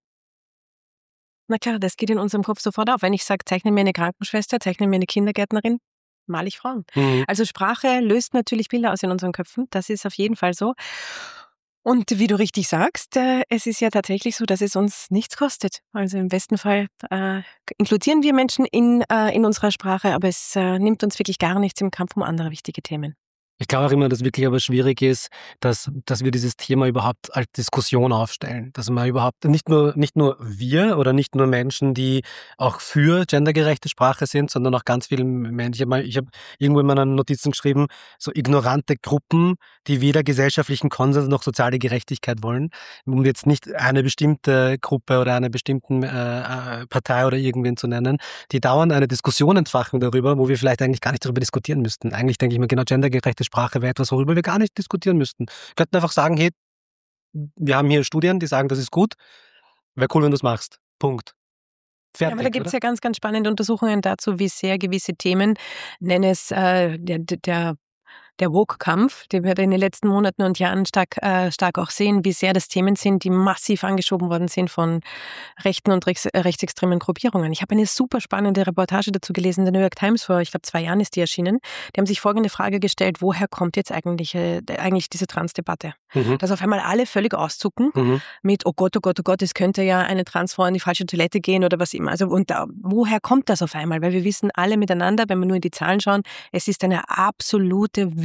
Na klar, das geht in unserem Kopf sofort auf. Wenn ich sage, zeichne mir eine Krankenschwester, zeichne mir eine Kindergärtnerin, male ich Frauen. Mhm. Also Sprache löst natürlich Bilder aus in unseren Köpfen. Das ist auf jeden Fall so. Und wie du richtig sagst, äh, es ist ja tatsächlich so, dass es uns nichts kostet. Also im besten Fall äh, inkludieren wir Menschen in, äh, in unserer Sprache, aber es äh, nimmt uns wirklich gar nichts im Kampf um andere wichtige Themen. Ich glaube auch immer, dass wirklich aber schwierig ist, dass, dass wir dieses Thema überhaupt als Diskussion aufstellen. Dass man überhaupt, nicht nur, nicht nur wir oder nicht nur Menschen, die auch für gendergerechte Sprache sind, sondern auch ganz viele Menschen. Ich habe mal, ich habe irgendwo in meinen Notizen geschrieben, so ignorante Gruppen, die weder gesellschaftlichen Konsens noch soziale Gerechtigkeit wollen. Um jetzt nicht eine bestimmte Gruppe oder eine bestimmte äh, Partei oder irgendwen zu nennen, die dauernd eine Diskussion entfachen darüber, wo wir vielleicht eigentlich gar nicht darüber diskutieren müssten. Eigentlich denke ich mir, genau, gendergerechte Sprache wäre etwas, worüber wir gar nicht diskutieren müssten. Wir könnten einfach sagen, hey, wir haben hier Studien, die sagen, das ist gut. Wäre cool, wenn du es machst. Punkt. Fertig, Ja, aber da gibt es oder? ja ganz, ganz spannende Untersuchungen dazu, wie sehr gewisse Themen, nenne es äh, der, der der Woke-Kampf, den wir in den letzten Monaten und Jahren stark, äh, stark auch sehen, wie sehr das Themen sind, die massiv angeschoben worden sind von rechten und rechts, äh, rechtsextremen Gruppierungen. Ich habe eine super spannende Reportage dazu gelesen in der New York Times, vor, ich glaube, zwei Jahren ist die erschienen. Die haben sich folgende Frage gestellt, woher kommt jetzt eigentlich, äh, eigentlich diese Trans-Debatte? Mhm. Dass auf einmal alle völlig auszucken Mhm. mit, oh Gott, oh Gott, oh Gott, es könnte ja eine Transfrau in die falsche Toilette gehen oder was immer. Also, und da, woher kommt das auf einmal? Weil wir wissen alle miteinander, wenn wir nur in die Zahlen schauen, es ist eine absolute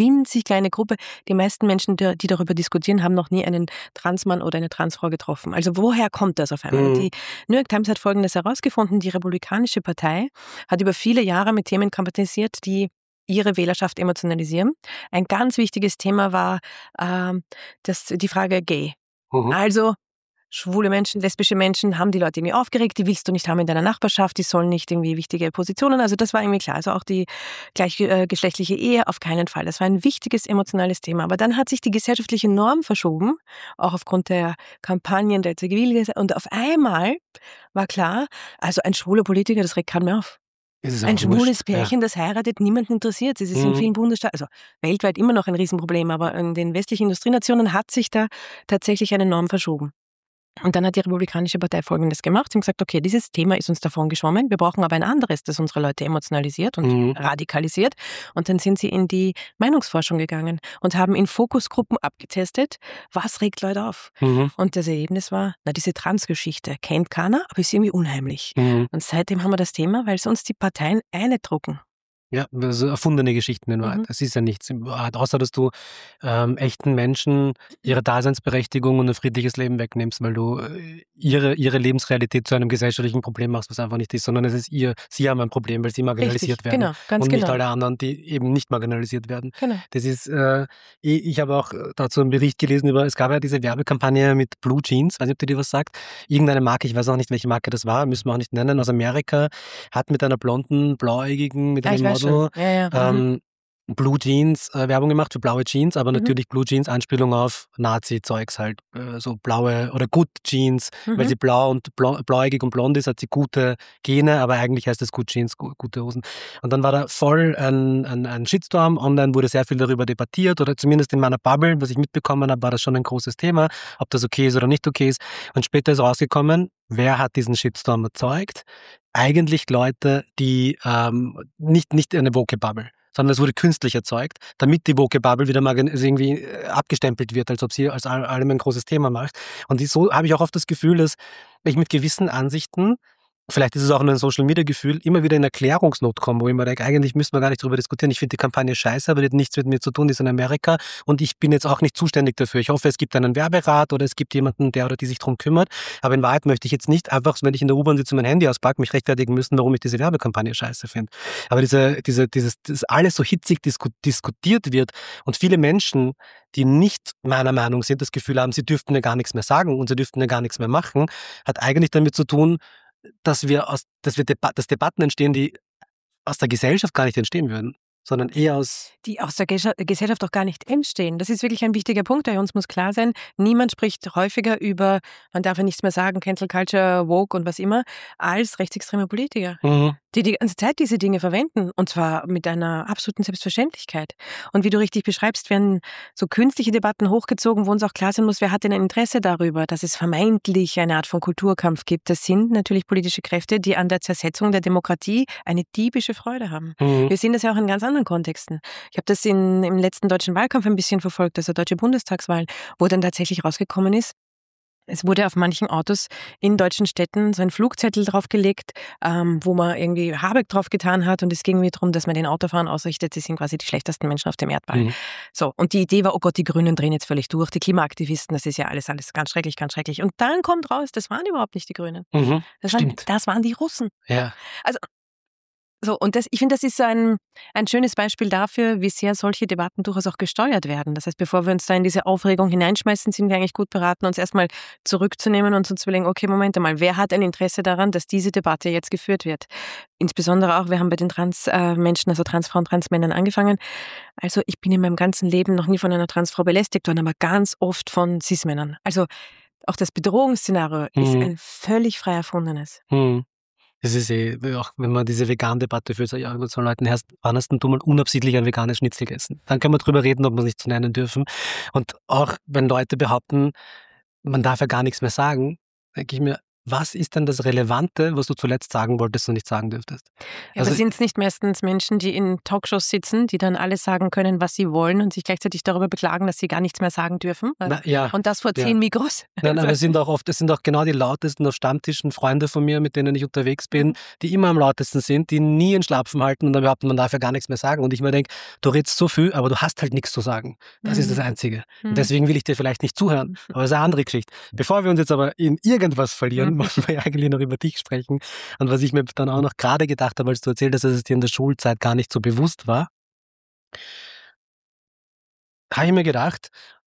winzig kleine Gruppe. Die meisten Menschen, die, die darüber diskutieren, haben noch nie einen Transmann oder eine Transfrau getroffen. Also woher kommt das auf einmal? Mhm. Die New York Times hat Folgendes herausgefunden: Die Republikanische Partei hat über viele Jahre mit Themen kampagnisiert, die ihre Wählerschaft emotionalisieren. Ein ganz wichtiges Thema war äh, das, die Frage Gay. Mhm. Also schwule Menschen, lesbische Menschen haben die Leute irgendwie aufgeregt, die willst du nicht haben in deiner Nachbarschaft, die sollen nicht irgendwie wichtige Positionen, also das war irgendwie klar. Also auch die gleichgeschlechtliche Ehe auf keinen Fall. Das war ein wichtiges emotionales Thema. Aber dann hat sich die gesellschaftliche Norm verschoben, auch aufgrund der Kampagnen der Zivilgesellschaft, und auf einmal war klar, also ein schwuler Politiker, das regt keinen mehr auf. Ein schwules Pärchen, ja. das heiratet, niemanden interessiert. Es ist mhm. in vielen Bundesstaaten, also weltweit immer noch ein Riesenproblem, aber in den westlichen Industrienationen hat sich da tatsächlich eine Norm verschoben. Und dann hat die Republikanische Partei Folgendes gemacht. Sie haben gesagt, okay, dieses Thema ist uns davon geschwommen, wir brauchen aber ein anderes, das unsere Leute emotionalisiert und mhm. radikalisiert. Und dann sind sie in die Meinungsforschung gegangen und haben in Fokusgruppen abgetestet, was regt Leute auf. Mhm. Und das Ergebnis war, na, diese Transgeschichte kennt keiner, aber ist irgendwie unheimlich. Mhm. Und seitdem haben wir das Thema, weil sonst die Parteien eine drucken. Ja, also erfundene Geschichten in Wahrheit. Mhm. Das ist ja nichts in Wahrheit, außer dass du ähm, echten Menschen ihre Daseinsberechtigung und ein friedliches Leben wegnimmst, weil du äh, ihre, ihre Lebensrealität zu einem gesellschaftlichen Problem machst, was einfach nicht ist, sondern es ist ihr, sie haben ein Problem, weil sie marginalisiert Richtig, werden. Genau, ganz und genau. nicht alle anderen, die eben nicht marginalisiert werden. Genau. Das ist, äh, ich, ich habe auch dazu einen Bericht gelesen über, es gab ja diese Werbekampagne mit Blue Jeans, weiß nicht, ob dir die was sagt. Irgendeine Marke, ich weiß auch nicht, welche Marke das war, müssen wir auch nicht nennen, aus Amerika, hat mit einer blonden, blauäugigen, mit einem ja, Model ja, ja. ähm, Blue Jeans äh, Werbung gemacht für blaue Jeans, aber mhm. natürlich Blue Jeans Anspielung auf Nazi-Zeugs halt, äh, so blaue oder Good Jeans, mhm. weil sie blau und blau, blauäugig und blond ist, hat sie gute Gene, aber eigentlich heißt es Good Jeans, gu- gute Hosen. Und dann war da voll ein, ein, ein Shitstorm, online wurde sehr viel darüber debattiert oder zumindest in meiner Bubble, was ich mitbekommen habe, war das schon ein großes Thema, ob das okay ist oder nicht okay ist. Und später ist rausgekommen, wer hat diesen Shitstorm erzeugt? Eigentlich Leute, die ähm, nicht, nicht eine Woke-Bubble, sondern es wurde künstlich erzeugt, damit die Woke-Bubble wieder mal irgendwie abgestempelt wird, als ob sie als allem ein großes Thema macht. Und so habe ich auch oft das Gefühl, dass ich mit gewissen Ansichten, vielleicht ist es auch ein Social-Media-Gefühl, immer wieder in Erklärungsnot komme, wo ich mir denke, eigentlich müssen wir gar nicht darüber diskutieren. Ich finde die Kampagne scheiße, aber die hat nichts mit mir zu tun, die ist in Amerika und ich bin jetzt auch nicht zuständig dafür. Ich hoffe, es gibt einen Werberat oder es gibt jemanden, der oder die sich darum kümmert. Aber in Wahrheit möchte ich jetzt nicht einfach, wenn ich in der U-Bahn sitze und mein Handy auspacke, mich rechtfertigen müssen, warum ich diese Werbekampagne scheiße finde. Aber diese, diese, dieses, das alles so hitzig disku- diskutiert wird und viele Menschen, die nicht meiner Meinung sind, das Gefühl haben, sie dürften mir gar nichts mehr sagen und sie dürften mir gar nichts mehr machen, hat eigentlich damit zu tun, dass wir aus, dass wir Deba- dass Debatten entstehen, die aus der Gesellschaft gar nicht entstehen würden, sondern eher aus... Die aus der Gesell- Gesellschaft auch gar nicht entstehen. Das ist wirklich ein wichtiger Punkt, der uns muss klar sein. Niemand spricht häufiger über, man darf ja nichts mehr sagen, Cancel Culture, Woke und was immer, als rechtsextreme Politiker, mhm. die die ganze Zeit diese Dinge verwenden und zwar mit einer absoluten Selbstverständlichkeit. Und wie du richtig beschreibst, werden so künstliche Debatten hochgezogen, wo uns auch klar sein muss, wer hat denn ein Interesse darüber, dass es vermeintlich eine Art von Kulturkampf gibt. Das sind natürlich politische Kräfte, die an der Zersetzung der Demokratie eine diebische Freude haben. Mhm. Wir sehen das ja auch in ganz anderen Kontexten. Ich habe das in, im letzten deutschen Wahlkampf ein bisschen verfolgt, also deutsche Bundestagswahlen, wo dann tatsächlich rausgekommen ist, es wurde auf manchen Autos in deutschen Städten so ein Flugzettel draufgelegt, ähm, wo man irgendwie Habeck drauf getan hat und es ging mir darum, dass man den Autofahrern ausrichtet, sie sind quasi die schlechtesten Menschen auf dem Erdball. Mhm. So, und die Idee war, oh Gott, die Grünen drehen jetzt völlig durch, die Klimaaktivisten, das ist ja alles, alles ganz schrecklich, ganz schrecklich. Und dann kommt raus, das waren überhaupt nicht die Grünen. Mhm, das, waren, das waren die Russen. Ja. Also So, und das, ich finde, das ist so ein, ein schönes Beispiel dafür, wie sehr solche Debatten durchaus auch gesteuert werden. Das heißt, bevor wir uns da in diese Aufregung hineinschmeißen, sind wir eigentlich gut beraten, uns erstmal zurückzunehmen und uns zu überlegen, okay, Moment einmal, wer hat ein Interesse daran, dass diese Debatte jetzt geführt wird? Insbesondere auch, wir haben bei den Transmenschen, also Transfrauen, Transmännern angefangen. Also ich bin in meinem ganzen Leben noch nie von einer Transfrau belästigt worden, aber ganz oft von Cis-Männern. Also auch das Bedrohungsszenario mhm. ist ein völlig frei erfundenes. Mhm. Das ist eh, auch wenn man diese Vegan-Debatte führt, ja, mit so Leuten, erst, wann hast denn du mal unabsichtlich ein veganes Schnitzel gegessen? Dann können wir drüber reden, ob wir es nicht so nennen dürfen. Und auch wenn Leute behaupten, man darf ja gar nichts mehr sagen, denke ich mir, was ist denn das Relevante, was du zuletzt sagen wolltest und nicht sagen dürftest? Ja, also, sind es nicht meistens Menschen, die in Talkshows sitzen, die dann alles sagen können, was sie wollen und sich gleichzeitig darüber beklagen, dass sie gar nichts mehr sagen dürfen? Na, ja, und das vor zehn ja. Mikros? Nein, aber es sind auch oft, es sind auch genau die lautesten auf Stammtischen, Freunde von mir, mit denen ich unterwegs bin, mhm. die immer am lautesten sind, die nie in Schlapfen halten und dann behaupten, man darf ja gar nichts mehr sagen. Und ich mir denke, du redest so viel, aber du hast halt nichts zu sagen. Das mhm. ist das Einzige. Mhm. Und deswegen will ich dir vielleicht nicht zuhören. Aber das ist eine andere Geschichte. Bevor wir uns jetzt aber in irgendwas verlieren, wollen wir ja eigentlich noch über dich sprechen. Und was ich mir dann auch noch gerade gedacht habe, als du erzählt hast, dass es dir in der Schulzeit gar nicht so bewusst war, habe ich mir gedacht,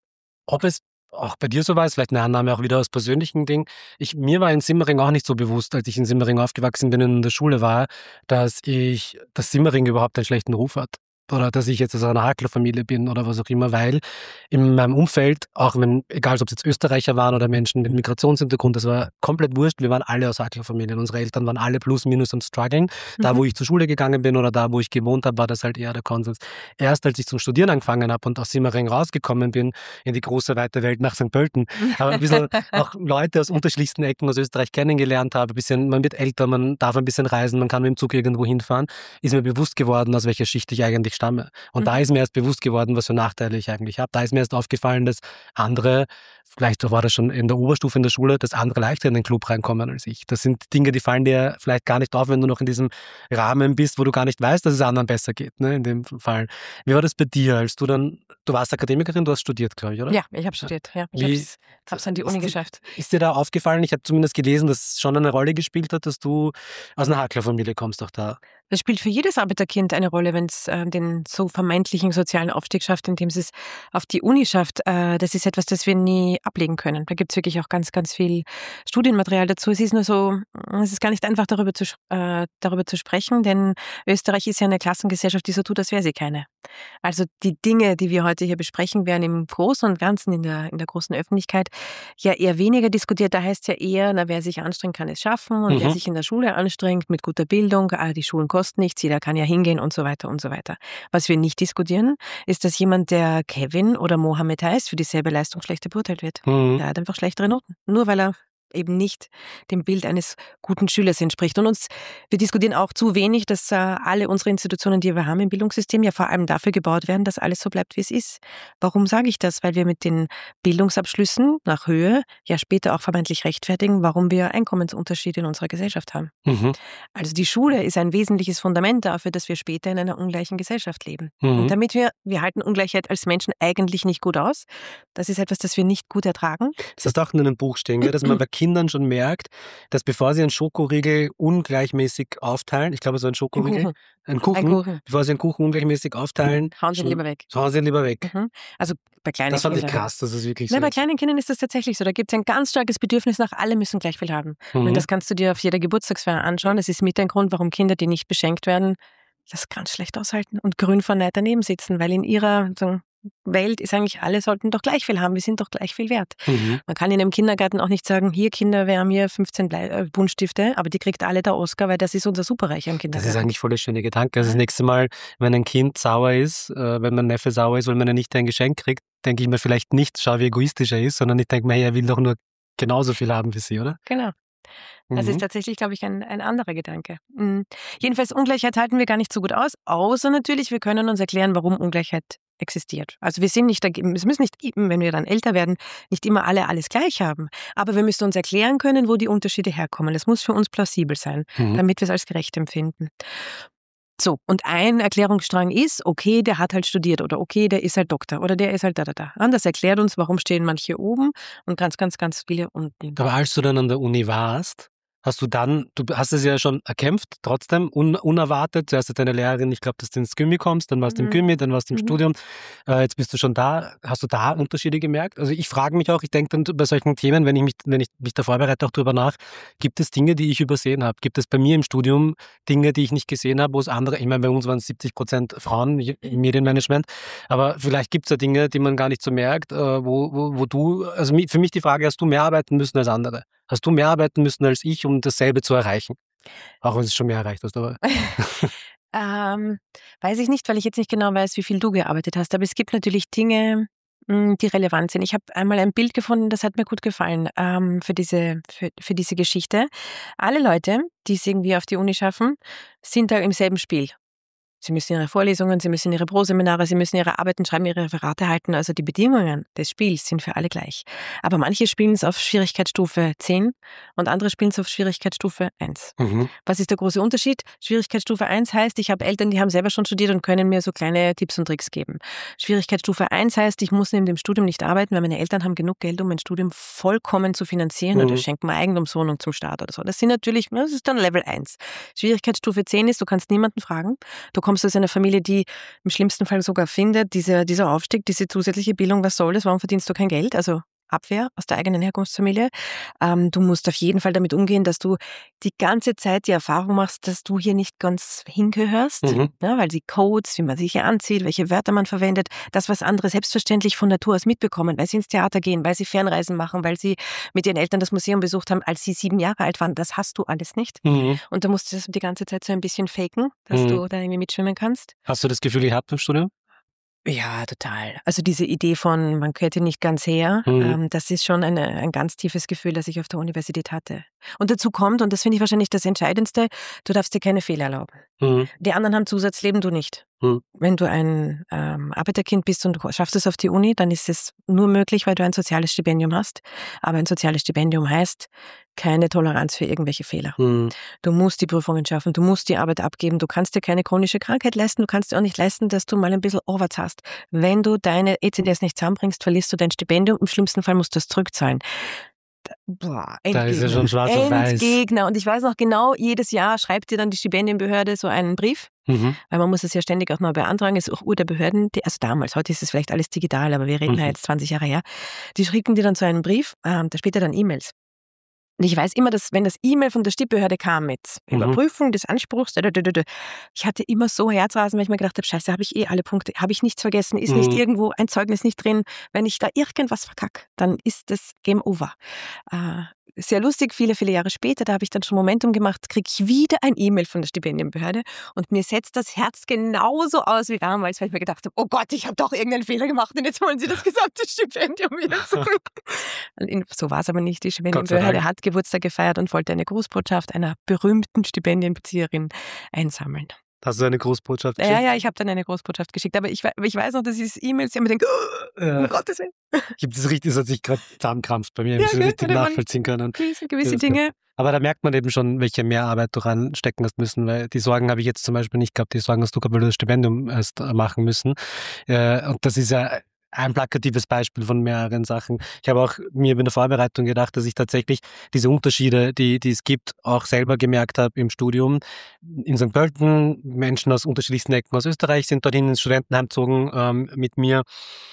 ob es auch bei dir so war, ist vielleicht eine Annahme auch wieder aus persönlichen Dingen. Ich, mir war in Simmering auch nicht so bewusst, als ich in Simmering aufgewachsen bin und in der Schule war, dass ich, dass Simmering überhaupt einen schlechten Ruf hat. Oder dass ich jetzt aus einer Haklerfamilie bin oder was auch immer, weil in meinem Umfeld, auch wenn, egal ob es jetzt Österreicher waren oder Menschen mit Migrationshintergrund, das war komplett wurscht, wir waren alle aus Haklerfamilien. Unsere Eltern waren alle plus minus am struggeln. Da, mhm. wo ich zur Schule gegangen bin oder da, wo ich gewohnt habe, war das halt eher der Konsens. Erst als ich zum Studieren angefangen habe und aus Simmering rausgekommen bin, in die große, weite Welt nach Sankt Pölten, aber ein bisschen auch Leute aus unterschiedlichsten Ecken aus Österreich kennengelernt habe, ein bisschen, man wird älter, man darf ein bisschen reisen, man kann mit dem Zug irgendwo hinfahren, ist mir bewusst geworden, aus welcher Schicht ich eigentlich stamme. Und mhm. da ist mir erst bewusst geworden, was für Nachteile ich eigentlich habe. Da ist mir erst aufgefallen, dass andere, vielleicht war das schon in der Oberstufe in der Schule, dass andere leichter in den Club reinkommen als ich. Das sind Dinge, die fallen dir vielleicht gar nicht auf, wenn du noch in diesem Rahmen bist, wo du gar nicht weißt, dass es anderen besser geht, ne, in dem Fall. Wie war das bei dir, als du dann, du warst Akademikerin, du hast studiert, glaube ich, oder? Ja, ich habe studiert, ja. Ich habe es an die Uni ist geschafft. Dir, ist dir da aufgefallen, ich habe zumindest gelesen, dass es schon eine Rolle gespielt hat, dass du aus einer Haklerfamilie kommst, auch da. Das spielt für jedes Arbeiterkind eine Rolle, wenn es äh, den so vermeintlichen sozialen Aufstieg schafft, indem es es auf die Uni schafft. Äh, das ist etwas, das wir nie ablegen können. Da gibt es wirklich auch ganz, ganz viel Studienmaterial dazu. Es ist nur so, es ist gar nicht einfach, darüber zu, äh, darüber zu sprechen, denn Österreich ist ja eine Klassengesellschaft, die so tut, als wäre sie keine. Also die Dinge, die wir heute hier besprechen, werden im Großen und Ganzen in der, in der großen Öffentlichkeit ja eher weniger diskutiert. Da heißt ja eher, na, wer sich anstrengt, kann es schaffen und mhm. wer sich in der Schule anstrengt mit guter Bildung, äh, die Schulen kosten nichts, jeder kann ja hingehen und so weiter und so weiter. Was wir nicht diskutieren, ist, dass jemand, der Kevin oder Mohammed heißt, für dieselbe Leistung schlechter beurteilt wird. Mhm. Der hat einfach schlechtere Noten. Nur weil er eben nicht dem Bild eines guten Schülers entspricht. Und uns, wir diskutieren auch zu wenig, dass äh, alle unsere Institutionen, die wir haben im Bildungssystem, ja vor allem dafür gebaut werden, dass alles so bleibt, wie es ist. Warum sage ich das? Weil wir mit den Bildungsabschlüssen nach Höhe ja später auch vermeintlich rechtfertigen, warum wir Einkommensunterschiede in unserer Gesellschaft haben. Mhm. Also die Schule ist ein wesentliches Fundament dafür, dass wir später in einer ungleichen Gesellschaft leben. Mhm. Und damit wir, wir halten Ungleichheit als Menschen eigentlich nicht gut aus. Das ist etwas, das wir nicht gut ertragen. Das hast du auch in einem Buch stehen, dass man bei Kindern schon merkt, dass bevor sie einen Schokoriegel ungleichmäßig aufteilen, ich glaube, so ein Schokoriegel, ein Kuchen, ein Kuchen, bevor sie einen Kuchen ungleichmäßig aufteilen, hauen sie ihn lieber weg. Hauen sie ihn lieber weg. Mhm. Also bei kleinen Das fand Kindern. ich krass, das ist wirklich Nein, so. Bei kleinen Kindern ist das tatsächlich so. Da gibt es ein ganz starkes Bedürfnis nach, alle müssen gleich viel haben. Mhm. Und das kannst du dir auf jeder Geburtstagsfeier anschauen. Das ist mit ein Grund, warum Kinder, die nicht beschenkt werden, das ganz schlecht aushalten und grün vor Neid daneben sitzen, weil in ihrer so, Welt ist eigentlich, alle sollten doch gleich viel haben, wir sind doch gleich viel wert. Mhm. Man kann in einem Kindergarten auch nicht sagen, hier Kinder, wir haben hier fünfzehn Blei- äh, Buntstifte, aber die kriegt alle der Oscar, weil das ist unser Superreicher im Kindergarten. Das ist eigentlich voll der schöne Gedanke. Also das nächste Mal, wenn ein Kind sauer ist, äh, wenn mein Neffe sauer ist, weil meine Nichte ein Geschenk kriegt, denke ich mir vielleicht nicht, schau wie egoistisch er ist, sondern ich denke mir, hey, er will doch nur genauso viel haben wie sie, oder? Genau. Das mhm. ist tatsächlich, glaube ich, ein, ein anderer Gedanke. Mhm. Jedenfalls, Ungleichheit halten wir gar nicht so gut aus, außer natürlich, wir können uns erklären, warum Ungleichheit existiert. Also wir sind nicht, es müssen nicht, wenn wir dann älter werden, nicht immer alle alles gleich haben. Aber wir müssen uns erklären können, wo die Unterschiede herkommen. Das muss für uns plausibel sein, mhm. damit wir es als gerecht empfinden. So, und ein Erklärungsstrang ist, okay, der hat halt studiert oder okay, der ist halt Doktor oder der ist halt da, da, da. Das erklärt uns, warum stehen manche oben und ganz, ganz, ganz viele unten. Aber als du dann an der Uni warst, hast du dann, du hast es ja schon erkämpft, trotzdem, un, unerwartet. Zuerst hat deine Lehrerin, ich glaube, dass du ins Gymi kommst, dann warst du mhm. im Gymi, dann warst du im mhm. Studium. Äh, jetzt bist du schon da. Hast du da Unterschiede gemerkt? Also ich frage mich auch, ich denke dann bei solchen Themen, wenn ich mich, wenn ich mich da vorbereite, auch drüber nach, gibt es Dinge, die ich übersehen habe? Gibt es bei mir im Studium Dinge, die ich nicht gesehen habe, wo es andere, ich meine, bei uns waren es siebzig Prozent Frauen im Medienmanagement, aber vielleicht gibt es ja Dinge, die man gar nicht so merkt, äh, wo, wo, wo du, also für mich die Frage, hast du mehr arbeiten müssen als andere? Hast du mehr arbeiten müssen als ich, um dasselbe zu erreichen? Auch wenn du es schon mehr erreicht hast, aber... ähm, weiß ich nicht, weil ich jetzt nicht genau weiß, wie viel du gearbeitet hast. Aber es gibt natürlich Dinge, die relevant sind. Ich habe einmal ein Bild gefunden, das hat mir gut gefallen ähm, für, diese, für, für diese Geschichte. Alle Leute, die es irgendwie auf die Uni schaffen, sind da im selben Spiel. Sie müssen ihre Vorlesungen, sie müssen ihre Pro-Seminare, sie müssen ihre Arbeiten schreiben, ihre Referate halten. Also die Bedingungen des Spiels sind für alle gleich. Aber manche spielen es auf Schwierigkeitsstufe zehn und andere spielen es auf Schwierigkeitsstufe eins. Mhm. Was ist der große Unterschied? Schwierigkeitsstufe eins heißt, ich habe Eltern, die haben selber schon studiert und können mir so kleine Tipps und Tricks geben. Schwierigkeitsstufe eins heißt, ich muss neben dem Studium nicht arbeiten, weil meine Eltern haben genug Geld, um mein Studium vollkommen zu finanzieren mhm. oder schenken mir Eigentumswohnung zum Start oder so. Das sind natürlich, das ist dann Level eins. Schwierigkeitsstufe zehn ist, du kannst niemanden fragen, du kommst aus einer Familie, die im schlimmsten Fall sogar findet, dieser, dieser Aufstieg, diese zusätzliche Bildung, was soll das, warum verdienst du kein Geld? Also Abwehr aus der eigenen Herkunftsfamilie. Ähm, du musst auf jeden Fall damit umgehen, dass du die ganze Zeit die Erfahrung machst, dass du hier nicht ganz hingehörst, mhm. ne, weil die Codes, wie man sich hier anzieht, welche Wörter man verwendet, das, was andere selbstverständlich von Natur aus mitbekommen, weil sie ins Theater gehen, weil sie Fernreisen machen, weil sie mit ihren Eltern das Museum besucht haben, als sie sieben Jahre alt waren, das hast du alles nicht. Mhm. Und du musst das die ganze Zeit so ein bisschen faken, dass mhm. du da irgendwie mitschwimmen kannst. Hast du das Gefühl gehabt im Studium? Ja, total. Also diese Idee von, man gehört hier nicht ganz her, mhm. ähm, das ist schon eine, ein ganz tiefes Gefühl, das ich auf der Universität hatte. Und dazu kommt, und das finde ich wahrscheinlich das Entscheidendste, du darfst dir keine Fehler erlauben. Mhm. Die anderen haben Zusatzleben, du nicht. Mhm. Wenn du ein ähm, Arbeiterkind bist und du schaffst es auf die Uni, dann ist es nur möglich, weil du ein soziales Stipendium hast. Aber ein soziales Stipendium heißt keine Toleranz für irgendwelche Fehler. Mhm. Du musst die Prüfungen schaffen, du musst die Arbeit abgeben, du kannst dir keine chronische Krankheit leisten, du kannst dir auch nicht leisten, dass du mal ein bisschen Overz hast. Wenn du deine E C Ds nicht zusammenbringst, verlierst du dein Stipendium, im schlimmsten Fall musst du das zurückzahlen. Boah, da ist ja schon schwarz auf weiß. Endgegner. Und ich weiß noch genau, jedes Jahr schreibt dir dann die Stipendienbehörde so einen Brief, mhm. weil man muss es ja ständig auch neu beantragen, ist auch Uhr der Behörden, die, also damals, heute ist es vielleicht alles digital, aber wir reden mhm. ja jetzt zwanzig Jahre her, die schicken dir dann so einen Brief, ähm, da steht ja dann E-Mails. Und ich weiß immer, dass wenn das E-Mail von der Stippbehörde kam mit mhm. Überprüfung des Anspruchs, ich hatte immer so Herzrasen, weil ich mir gedacht habe, scheiße, habe ich eh alle Punkte, habe ich nichts vergessen, ist mhm. nicht irgendwo ein Zeugnis nicht drin. Wenn ich da irgendwas verkacke, dann ist das Game Over. Äh, sehr lustig, viele, viele Jahre später, da habe ich dann schon Momentum gemacht, kriege ich wieder ein E-Mail von der Stipendienbehörde und mir setzt das Herz genauso aus wie damals, weil ich mir gedacht habe, oh Gott, ich habe doch irgendeinen Fehler gemacht und jetzt wollen sie das gesamte Stipendium wieder zurück. So war es aber nicht. Die Stipendienbehörde hat Geburtstag gefeiert und wollte eine Grußbotschaft einer berühmten Stipendienbezieherin einsammeln. Hast du eine Großbotschaft geschickt? Ja, ja, ich habe dann eine Großbotschaft geschickt. Aber ich, ich weiß noch, dass ich E-Mails immer denke, oh, ja. um Gottes Willen. Ich habe das richtig, das hat sich gerade zusammenkrampft bei mir. Ja, ich habe richtig nachvollziehen können. Gewisse, gewisse Dinge. Aber da merkt man eben schon, welche Mehrarbeit du reinstecken hast müssen, weil die Sorgen habe ich jetzt zum Beispiel nicht gehabt. Die Sorgen hast du gehabt, weil du das Stipendium erst machen müssen. Und das ist ja ein plakatives Beispiel von mehreren Sachen. Ich habe auch mir in der Vorbereitung gedacht, dass ich tatsächlich diese Unterschiede, die, die es gibt, auch selber gemerkt habe im Studium. In Sankt Pölten, Menschen aus unterschiedlichsten Ecken aus Österreich sind dorthin ins Studentenheim gezogen ähm, mit mir.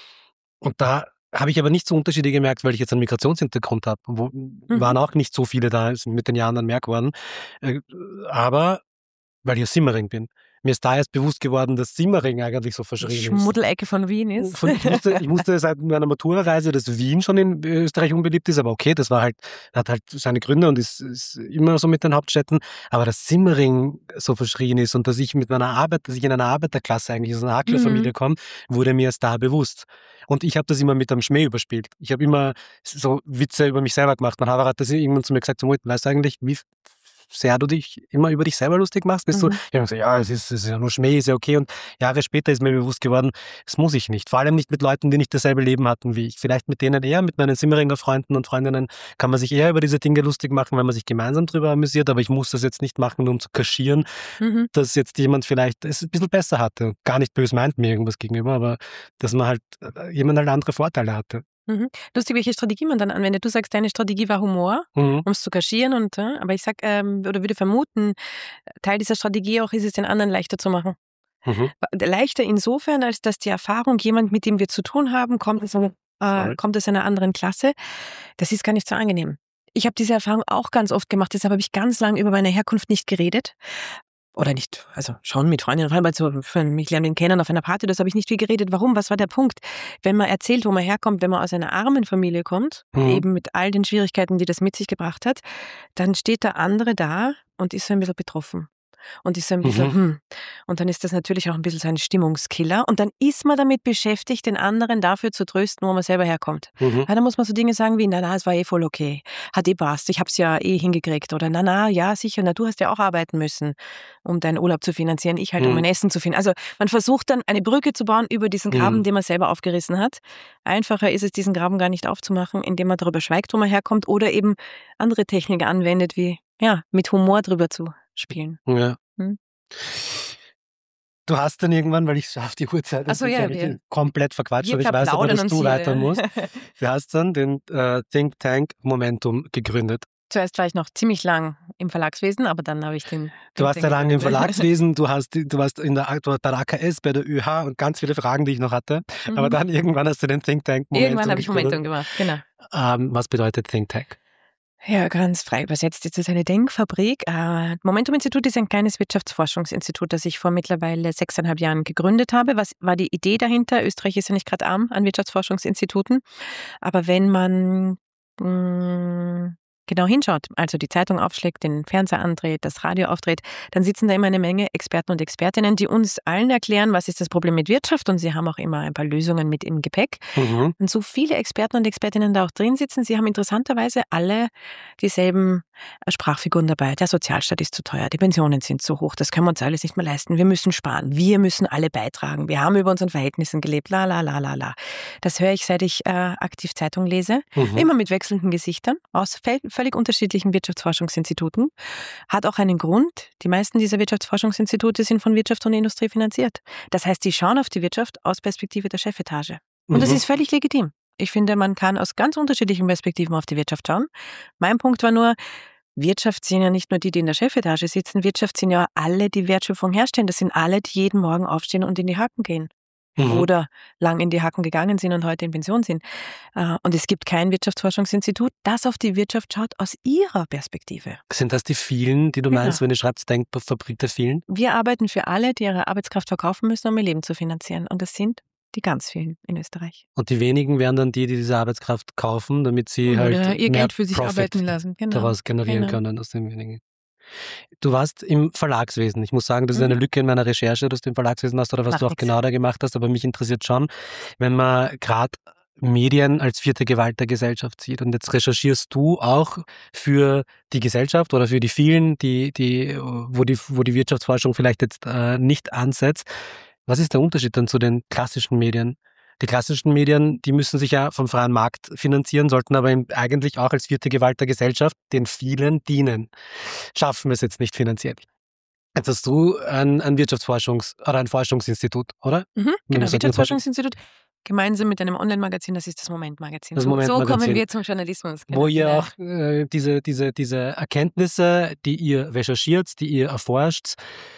Und da habe ich aber nicht so Unterschiede gemerkt, weil ich jetzt einen Migrationshintergrund habe. Wo mhm. waren auch nicht so viele da, sind mit den Jahren dann mehr geworden. Äh, aber weil ich aus Simmering bin. Mir ist da erst bewusst geworden, dass Simmering eigentlich so verschrien ist. Schmuddelecke von Wien ist. Von, ich, musste, ich musste seit meiner Matura-Reise, dass Wien schon in Österreich unbeliebt ist, aber okay, das war halt, hat halt seine Gründe und ist, ist immer so mit den Hauptstädten. Aber dass Simmering so verschrien ist und dass ich mit meiner Arbeit, dass ich in einer Arbeiterklasse eigentlich aus einer Haklerfamilie mhm. komme, wurde mir erst da bewusst. Und ich habe das immer mit einem Schmäh überspielt. Ich habe immer so Witze über mich selber gemacht. Mein Haber hat das irgendwann zu mir gesagt, so, weißt du eigentlich, wie sehr du dich immer über dich selber lustig machst, bist mhm. du, ich habe gesagt, ja, es ist, es ist ja nur Schmäh, ist ja okay. Und Jahre später ist mir bewusst geworden, das muss ich nicht. Vor allem nicht mit Leuten, die nicht dasselbe Leben hatten wie ich. Vielleicht mit denen eher, mit meinen Simmeringer Freunden und Freundinnen kann man sich eher über diese Dinge lustig machen, weil man sich gemeinsam drüber amüsiert, aber ich muss das jetzt nicht machen, nur um zu kaschieren, mhm. dass jetzt jemand vielleicht es ein bisschen besser hatte. Gar nicht böse meint mir irgendwas gegenüber, aber dass man halt, jemand halt andere Vorteile hatte. Mhm. Lustig, welche Strategie man dann anwendet. Du sagst, deine Strategie war Humor, mhm. um es zu kaschieren. Und, äh, aber ich sag, ähm, oder würde vermuten, Teil dieser Strategie auch ist es, den anderen leichter zu machen. Mhm. Leichter insofern, als dass die Erfahrung, jemand, mit dem wir zu tun haben, kommt aus, äh, kommt aus einer anderen Klasse. Das ist gar nicht so angenehm. Ich habe diese Erfahrung auch ganz oft gemacht, deshalb habe ich ganz lange über meine Herkunft nicht geredet. Oder nicht, also schon mit Freundinnen und Freunden, also mich lernen kennen auf einer Party, das habe ich nicht viel geredet. Warum? Was war der Punkt? Wenn man erzählt, wo man herkommt, wenn man aus einer armen Familie kommt, mhm. eben mit all den Schwierigkeiten, die das mit sich gebracht hat, dann steht der andere da und ist so ein bisschen betroffen. und ist so ein bisschen, Mhm. hm. Und dann ist das natürlich auch ein bisschen so ein Stimmungskiller. Und dann ist man damit beschäftigt, den anderen dafür zu trösten, wo man selber herkommt. Mhm. Ja, da muss man so Dinge sagen wie, na, na, es war eh voll okay. Hat eh passt, ich hab's ja eh hingekriegt. Oder na, na, ja, sicher, na, du hast ja auch arbeiten müssen, um deinen Urlaub zu finanzieren, ich halt, um Mhm. mein Essen zu finden. Also man versucht dann, eine Brücke zu bauen über diesen Graben, Mhm. den man selber aufgerissen hat. Einfacher ist es, diesen Graben gar nicht aufzumachen, indem man darüber schweigt, wo man herkommt, oder eben andere Techniken anwendet, wie ja, mit Humor drüber zu spielen. Ja. Hm? Du hast dann irgendwann, weil ich schaue auf die Uhrzeit, Ach so, das ist ja, eigentlich wir- komplett verquatscht, Wir aber ich weiß aber, verplaudern dass uns du hier. weiter musst. Du hast dann den äh, Think Tank Momentum gegründet. Zuerst war ich noch ziemlich lang im Verlagswesen, aber dann habe ich den. Du warst Think sehr Tank lange im gegründet. Verlagswesen, du, hast, du warst in der, bei der A K S, bei der Ö H und ganz viele Fragen, die ich noch hatte. Mhm. Aber dann irgendwann hast du den Think Tank Momentum Irgendwann habe ich gegründet. Momentum gemacht, genau. Ähm, was bedeutet Think Tank? Ja, ganz frei übersetzt ist es eine Denkfabrik. Äh, Momentum-Institut ist ein kleines Wirtschaftsforschungsinstitut, das ich vor mittlerweile sechseinhalb Jahren gegründet habe. Was war die Idee dahinter? Österreich ist ja nicht gerade arm an Wirtschaftsforschungsinstituten. Aber wenn man mh, genau hinschaut, also die Zeitung aufschlägt, den Fernseher andreht, das Radio aufdreht, dann sitzen da immer eine Menge Experten und Expertinnen, die uns allen erklären, was ist das Problem mit Wirtschaft, und sie haben auch immer ein paar Lösungen mit im Gepäck. Mhm. Und so viele Experten und Expertinnen da auch drin sitzen, sie haben interessanterweise alle dieselben Sprachfiguren dabei. Der Sozialstaat ist zu teuer, die Pensionen sind zu hoch, das können wir uns alles nicht mehr leisten, wir müssen sparen, wir müssen alle beitragen, wir haben über unseren Verhältnissen gelebt, la la la la la. Das höre ich, seit ich äh, aktiv Zeitung lese, Mhm. immer mit wechselnden Gesichtern aus völlig unterschiedlichen Wirtschaftsforschungsinstituten. Hat auch einen Grund, die meisten dieser Wirtschaftsforschungsinstitute sind von Wirtschaft und Industrie finanziert. Das heißt, die schauen auf die Wirtschaft aus Perspektive der Chefetage. Und das Mhm. ist völlig legitim. Ich finde, man kann aus ganz unterschiedlichen Perspektiven auf die Wirtschaft schauen. Mein Punkt war nur, Wirtschaft sind ja nicht nur die, die in der Chefetage sitzen. Wirtschaft sind ja alle, die Wertschöpfung herstellen. Das sind alle, die jeden Morgen aufstehen und in die Hacken gehen. Mhm. Oder lang in die Hacken gegangen sind und heute in Pension sind. Äh, Und es gibt kein Wirtschaftsforschungsinstitut, das auf die Wirtschaft schaut aus ihrer Perspektive. Sind das die vielen, die du Genau. meinst, wenn du schreibst, Denkfabrik der vielen? Wir arbeiten für alle, die ihre Arbeitskraft verkaufen müssen, um ihr Leben zu finanzieren. Und das sind die ganz vielen in Österreich. Und die wenigen wären dann die, die diese Arbeitskraft kaufen, damit sie halt Oder ihr mehr Geld für sich Profit arbeiten lassen. Genau. daraus generieren Genau. können aus den wenigen. Du warst im Verlagswesen. Ich muss sagen, das ist eine Mhm. Lücke in meiner Recherche, dass du im Verlagswesen hast oder was Macht du auch nix. genau da gemacht hast, aber mich interessiert schon, wenn man gerade Medien als vierte Gewalt der Gesellschaft sieht. Und jetzt recherchierst du auch für die Gesellschaft oder für die vielen, die, die, wo die, wo die Wirtschaftsforschung vielleicht jetzt äh, nicht ansetzt. Was ist der Unterschied dann zu den klassischen Medien? Die klassischen Medien, die müssen sich ja vom freien Markt finanzieren, sollten aber eben eigentlich auch als vierte Gewalt der Gesellschaft den vielen dienen. Schaffen wir es jetzt nicht finanziell. Jetzt hast du ein, ein Wirtschaftsforschungs- oder ein Forschungsinstitut, oder? Mhm, Wenn man genau, sagt, Wirtschaftsforschungsinstitut, gemeinsam mit einem Online-Magazin, das ist das Moment-Magazin. Das So, so Moment-Magazin. kommen wir zum Journalismus. Wo Genau. ihr Genau. auch äh, diese, diese, diese Erkenntnisse, die ihr recherchiert, die ihr erforscht,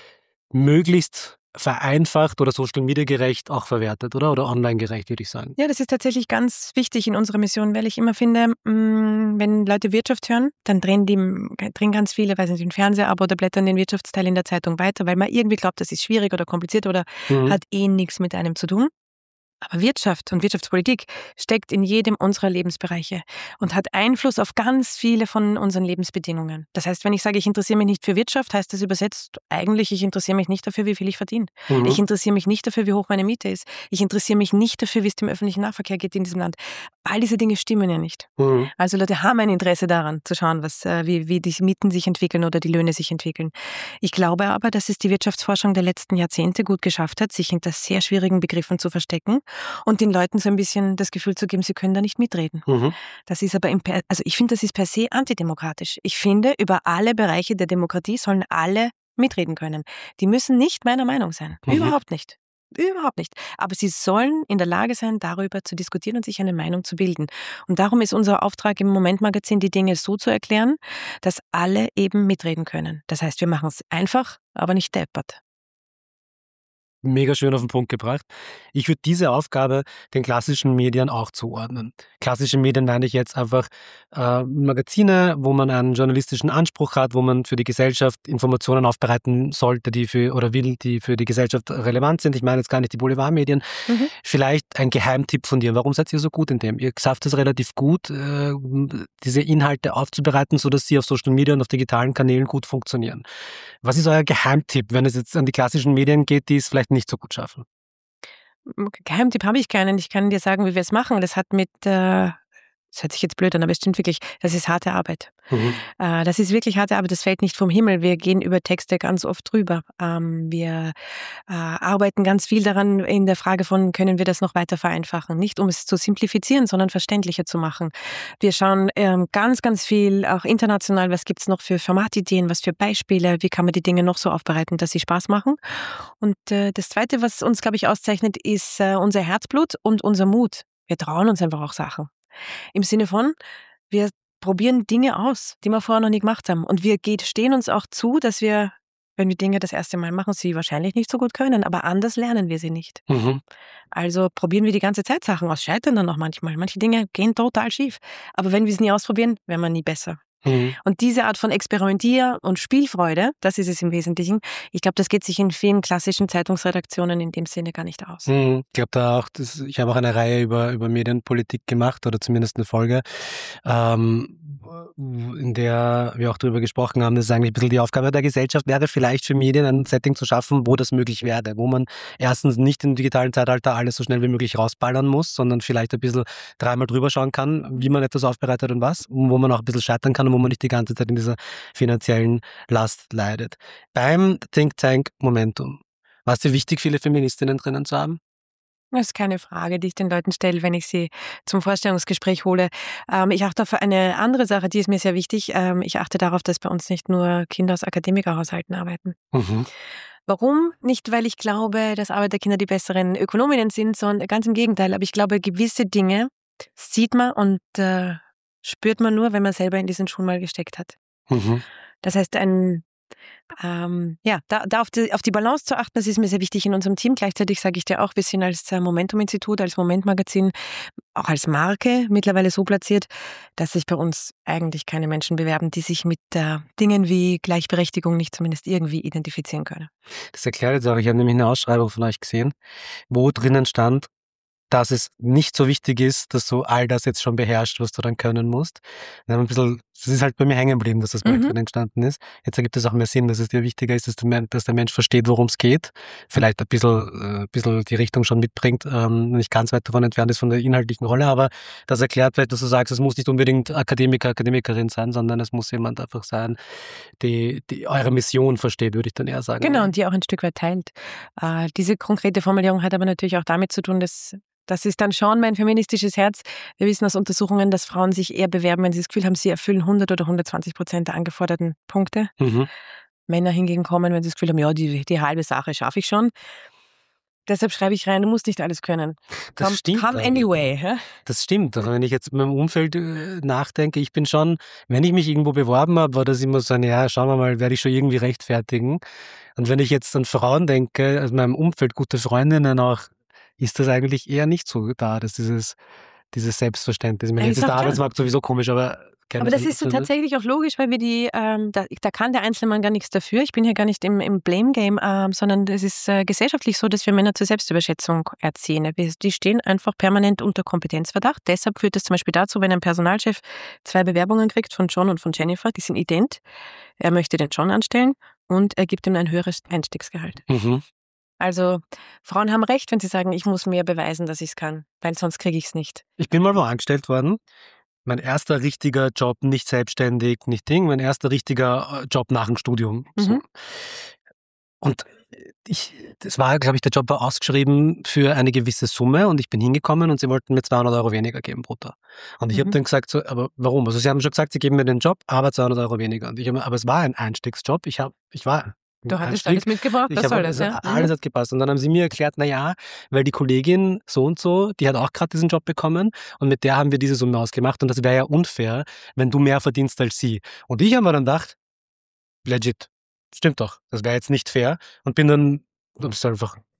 möglichst vereinfacht oder Social Media gerecht auch verwertet, oder? Oder online gerecht, würde ich sagen. Ja, das ist tatsächlich ganz wichtig in unserer Mission, weil ich immer finde, mh, wenn Leute Wirtschaft hören, dann drehen die drehen ganz viele, weiß nicht, den Fernseher ab oder blättern den Wirtschaftsteil in der Zeitung weiter, weil man irgendwie glaubt, das ist schwierig oder kompliziert oder Mhm. hat eh nichts mit einem zu tun. Aber Wirtschaft und Wirtschaftspolitik steckt in jedem unserer Lebensbereiche und hat Einfluss auf ganz viele von unseren Lebensbedingungen. Das heißt, wenn ich sage, ich interessiere mich nicht für Wirtschaft, heißt das übersetzt eigentlich, ich interessiere mich nicht dafür, wie viel ich verdiene. Mhm. Ich interessiere mich nicht dafür, wie hoch meine Miete ist. Ich interessiere mich nicht dafür, wie es dem öffentlichen Nahverkehr geht in diesem Land. All diese Dinge stimmen ja nicht. Mhm. Also Leute haben ein Interesse daran, zu schauen, was, äh, wie, wie die Mieten sich entwickeln oder die Löhne sich entwickeln. Ich glaube aber, dass es die Wirtschaftsforschung der letzten Jahrzehnte gut geschafft hat, sich hinter sehr schwierigen Begriffen zu verstecken und den Leuten so ein bisschen das Gefühl zu geben, sie können da nicht mitreden. Mhm. Das ist aber, im per also ich finde, das ist per se antidemokratisch. Ich finde, über alle Bereiche der Demokratie sollen alle mitreden können. Die müssen nicht meiner Meinung sein. Mhm. Überhaupt nicht. Überhaupt nicht. Aber sie sollen in der Lage sein, darüber zu diskutieren und sich eine Meinung zu bilden. Und darum ist unser Auftrag im Moment-Magazin, die Dinge so zu erklären, dass alle eben mitreden können. Das heißt, wir machen es einfach, aber nicht deppert. mega schön auf den Punkt gebracht. Ich würde diese Aufgabe den klassischen Medien auch zuordnen. Klassische Medien meine ich jetzt einfach äh, Magazine, wo man einen journalistischen Anspruch hat, wo man für die Gesellschaft Informationen aufbereiten sollte, die für oder will, die für die Gesellschaft relevant sind. Ich meine jetzt gar nicht die Boulevardmedien. Mhm. Vielleicht ein Geheimtipp von dir. Warum seid ihr so gut in dem? Ihr schafft es relativ gut, äh, diese Inhalte aufzubereiten, sodass sie auf Social Media und auf digitalen Kanälen gut funktionieren. Was ist euer Geheimtipp, wenn es jetzt an die klassischen Medien geht, die es vielleicht nicht so gut schaffen? Geheimtipp habe ich keinen. Ich kann dir sagen, wie wir es machen. Das hat mit, äh, das hört sich jetzt blöd an, aber es stimmt wirklich, das ist harte Arbeit. Mhm. Äh, das ist wirklich harte Arbeit, das fällt nicht vom Himmel. Wir gehen über Texte ganz oft drüber. Ähm, wir äh, arbeiten ganz viel daran in der Frage von, können wir das noch weiter vereinfachen? Nicht um es zu simplifizieren, sondern verständlicher zu machen. Wir schauen ähm, ganz, ganz viel, auch international, was gibt es noch für Formatideen, was für Beispiele, wie kann man die Dinge noch so aufbereiten, dass sie Spaß machen. Und äh, das Zweite, was uns, glaube ich, auszeichnet, ist äh, unser Herzblut und unser Mut. Wir trauen uns einfach auch Sachen. Im Sinne von, wir probieren Dinge aus, die wir vorher noch nie gemacht haben. Und wir stehen uns auch zu, dass wir, wenn wir Dinge das erste Mal machen, sie wahrscheinlich nicht so gut können, aber anders lernen wir sie nicht. Mhm. Also probieren wir die ganze Zeit Sachen aus, scheitern dann noch manchmal. Manche Dinge gehen total schief. Aber wenn wir es nie ausprobieren, werden wir nie besser. Mhm. Und diese Art von Experimentier- und Spielfreude, das ist es im Wesentlichen. Ich glaube, das geht sich in vielen klassischen Zeitungsredaktionen in dem Sinne gar nicht aus. Mhm. Ich glaube da auch, das, ich habe auch eine Reihe über, über Medienpolitik gemacht oder zumindest eine Folge, ähm, in der wir auch darüber gesprochen haben, das ist eigentlich ein bisschen die Aufgabe der Gesellschaft, wäre vielleicht für Medien ein Setting zu schaffen, wo das möglich werde, wo man erstens nicht im digitalen Zeitalter alles so schnell wie möglich rausballern muss, sondern vielleicht ein bisschen dreimal drüber schauen kann, wie man etwas aufbereitet und was, wo man auch ein bisschen scheitern kann und wo man nicht die ganze Zeit in dieser finanziellen Last leidet. Beim Think Tank Momentum, war es dir wichtig, viele Feministinnen drinnen zu haben? Das ist keine Frage, die ich den Leuten stelle, wenn ich sie zum Vorstellungsgespräch hole. Ähm, ich achte auf eine andere Sache, die ist mir sehr wichtig. Ähm, ich achte darauf, dass bei uns nicht nur Kinder aus Akademikerhaushalten arbeiten. Mhm. Warum? Nicht, weil ich glaube, dass Arbeiterkinder die besseren Ökonominnen sind, sondern ganz im Gegenteil. Aber ich glaube, gewisse Dinge sieht man und äh, spürt man nur, wenn man selber in diesen Schuhen mal gesteckt hat. Mhm. Das heißt, ein Ähm, ja, da, da auf, die, auf die Balance zu achten, das ist mir sehr wichtig in unserem Team. Gleichzeitig sage ich dir auch, wir sind als Momentum-Institut, als Moment-Magazin, auch als Marke mittlerweile so platziert, dass sich bei uns eigentlich keine Menschen bewerben, die sich mit äh, Dingen wie Gleichberechtigung nicht zumindest irgendwie identifizieren können. Das erklärt jetzt auch, ich habe nämlich eine Ausschreibung von euch gesehen, wo drinnen stand, dass es nicht so wichtig ist, dass du all das jetzt schon beherrschst, was du dann können musst. Dann ein bisschen, das ist halt bei mir hängen geblieben, dass das bei mhm. drin entstanden ist. Jetzt ergibt es auch mehr Sinn, dass es dir wichtiger ist, dass der, dass der Mensch versteht, worum es geht. Vielleicht ein bisschen, äh, ein bisschen die Richtung schon mitbringt, ähm, nicht ganz weit davon entfernt ist von der inhaltlichen Rolle, aber das erklärt vielleicht, dass du sagst, es muss nicht unbedingt Akademiker, Akademikerin sein, sondern es muss jemand einfach sein, die, die eure Mission versteht, würde ich dann eher sagen. Genau, und die auch ein Stück weit teilt. Äh, diese konkrete Formulierung hat aber natürlich auch damit zu tun, dass Das ist dann schon mein feministisches Herz. Wir wissen aus Untersuchungen, dass Frauen sich eher bewerben, wenn sie das Gefühl haben, sie erfüllen hundert oder hundertzwanzig Prozent der angeforderten Punkte. Mhm. Männer hingegen kommen, wenn sie das Gefühl haben, ja, die, die halbe Sache schaffe ich schon. Deshalb schreibe ich rein, du musst nicht alles können. Das come, stimmt. Come anyway. Ja? Das stimmt. Also wenn ich jetzt mit meinem Umfeld äh, nachdenke, ich bin schon, wenn ich mich irgendwo beworben habe, war das immer so, ja, schauen wir mal, werde ich schon irgendwie rechtfertigen. Und wenn ich jetzt an Frauen denke, also in meinem Umfeld, gute Freundinnen auch, ist das eigentlich eher nicht so da, dass dieses, dieses Selbstverständnis. Ich meine, jetzt ist der Arbeitsmarkt sowieso komisch, aber Aber das ist so tatsächlich auch logisch, weil wir die, ähm, da, da kann der Einzelmann gar nichts dafür. Ich bin hier gar nicht im, im Blame-Game, ähm, sondern es ist äh, gesellschaftlich so, dass wir Männer zur Selbstüberschätzung erziehen. Wir, die stehen einfach permanent unter Kompetenzverdacht. Deshalb führt es zum Beispiel dazu, wenn ein Personalchef zwei Bewerbungen kriegt von John und von Jennifer, die sind ident. Er möchte den John anstellen und er gibt ihm ein höheres Einstiegsgehalt. Mhm. Also Frauen haben recht, wenn sie sagen, ich muss mehr beweisen, dass ich es kann, weil sonst kriege ich es nicht. Ich bin mal wo angestellt worden. Mein erster richtiger Job, nicht selbstständig, nicht Ding, mein erster richtiger Job nach dem Studium. Mhm. So. Und ich, das war, glaube ich, der Job war ausgeschrieben für eine gewisse Summe und ich bin hingekommen und sie wollten mir zweihundert Euro weniger geben brutto. Und ich mhm. habe dann gesagt, so, aber warum? Also sie haben schon gesagt, sie geben mir den Job, aber zweihundert Euro weniger. Und ich hab, aber es war ein Einstiegsjob. Ich, hab, ich war Du hattest alles mitgebracht, was soll das, ja? Alles hat gepasst. Und dann haben sie mir erklärt, na ja, weil die Kollegin so und so, die hat auch gerade diesen Job bekommen und mit der haben wir diese Summe ausgemacht und das wäre ja unfair, wenn du mehr verdienst als sie. Und ich habe mir dann gedacht, legit, stimmt doch, das wäre jetzt nicht fair und bin dann, das ist einfach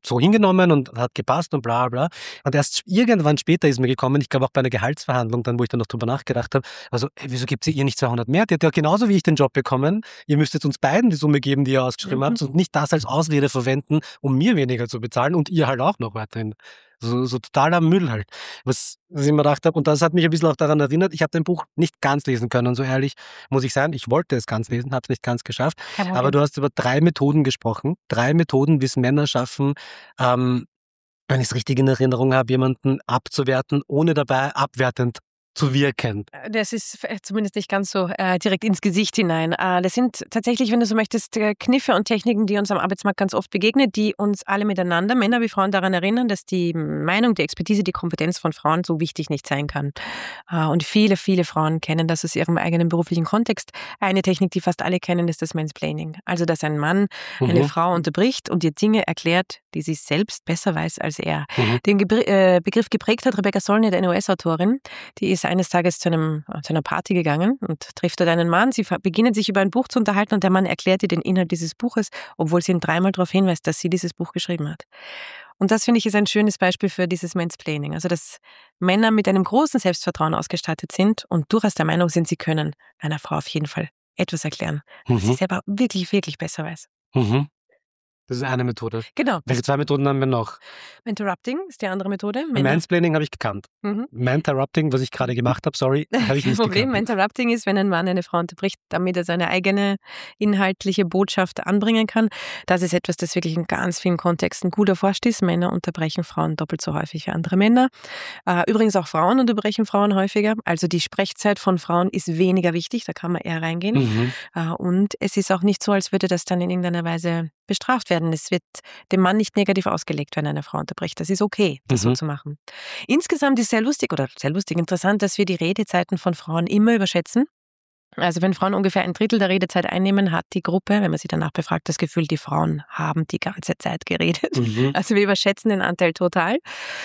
so hingenommen und hat gepasst und bla bla. Und erst irgendwann später ist mir gekommen, ich glaube auch bei einer Gehaltsverhandlung, dann wo ich dann noch drüber nachgedacht habe, also ey, wieso gibt sie ihr nicht zweihundert mehr? Die hat ja genauso wie ich den Job bekommen. Ihr müsst jetzt uns beiden die Summe geben, die ihr ausgeschrieben mhm. habt und nicht das als Ausrede verwenden, um mir weniger zu bezahlen und ihr halt auch noch weiterhin. So, so totaler Müll halt. Was, was ich mir gedacht habe, und das hat mich ein bisschen auch daran erinnert, ich habe dein Buch nicht ganz lesen können, so ehrlich muss ich sein. Ich wollte es ganz lesen, habe es nicht ganz geschafft. Aber du hast über drei Methoden gesprochen. Drei Methoden, wie es Männer schaffen, ähm, wenn ich es richtig in Erinnerung habe, jemanden abzuwerten, ohne dabei abwertend zu wirken. Das ist zumindest nicht ganz so äh, direkt ins Gesicht hinein. Äh, das sind tatsächlich, wenn du so möchtest, Kniffe und Techniken, die uns am Arbeitsmarkt ganz oft begegnen, die uns alle miteinander, Männer wie Frauen, daran erinnern, dass die Meinung, die Expertise, die Kompetenz von Frauen so wichtig nicht sein kann. Äh, und viele, viele Frauen kennen das aus ihrem eigenen beruflichen Kontext. Eine Technik, die fast alle kennen, ist das Mansplaining. Also, dass ein Mann mhm. eine Frau unterbricht und ihr Dinge erklärt, die sie selbst besser weiß als er. Mhm. Den Ge- äh, Begriff geprägt hat Rebecca Solnit, eine U S-Autorin, die ist eines Tages zu, einem, zu einer Party gegangen und trifft dort einen Mann. Sie beginnen sich über ein Buch zu unterhalten und der Mann erklärt ihr den Inhalt dieses Buches, obwohl sie ihn dreimal darauf hinweist, dass sie dieses Buch geschrieben hat. Und das, finde ich, ist ein schönes Beispiel für dieses Mansplaining. Also, dass Männer mit einem großen Selbstvertrauen ausgestattet sind und durchaus der Meinung sind, sie können einer Frau auf jeden Fall etwas erklären, was mhm. sie selber wirklich, wirklich besser weiß. Mhm. Das ist eine Methode. Genau. Welche zwei Methoden haben wir noch? Interrupting ist die andere Methode. Mansplaining habe ich gekannt. Mhm. Interrupting, was ich gerade gemacht habe, sorry, habe ich nicht Das Problem, gekannt. Interrupting ist, wenn ein Mann eine Frau unterbricht, damit er seine eigene inhaltliche Botschaft anbringen kann. Das ist etwas, das wirklich in ganz vielen Kontexten gut erforscht ist. Männer unterbrechen Frauen doppelt so häufig wie andere Männer. Übrigens auch Frauen unterbrechen Frauen häufiger. Also die Sprechzeit von Frauen ist weniger wichtig, da kann man eher reingehen. Mhm. Und es ist auch nicht so, als würde das dann in irgendeiner Weise bestraft werden. Es wird dem Mann nicht negativ ausgelegt, wenn eine Frau unterbricht. Das ist okay, das mhm. so zu machen. Insgesamt ist sehr lustig oder sehr lustig interessant, dass wir die Redezeiten von Frauen immer überschätzen. Also wenn Frauen ungefähr ein Drittel der Redezeit einnehmen, hat die Gruppe, wenn man sie danach befragt, das Gefühl, die Frauen haben die ganze Zeit geredet. Mhm. Also wir überschätzen den Anteil total.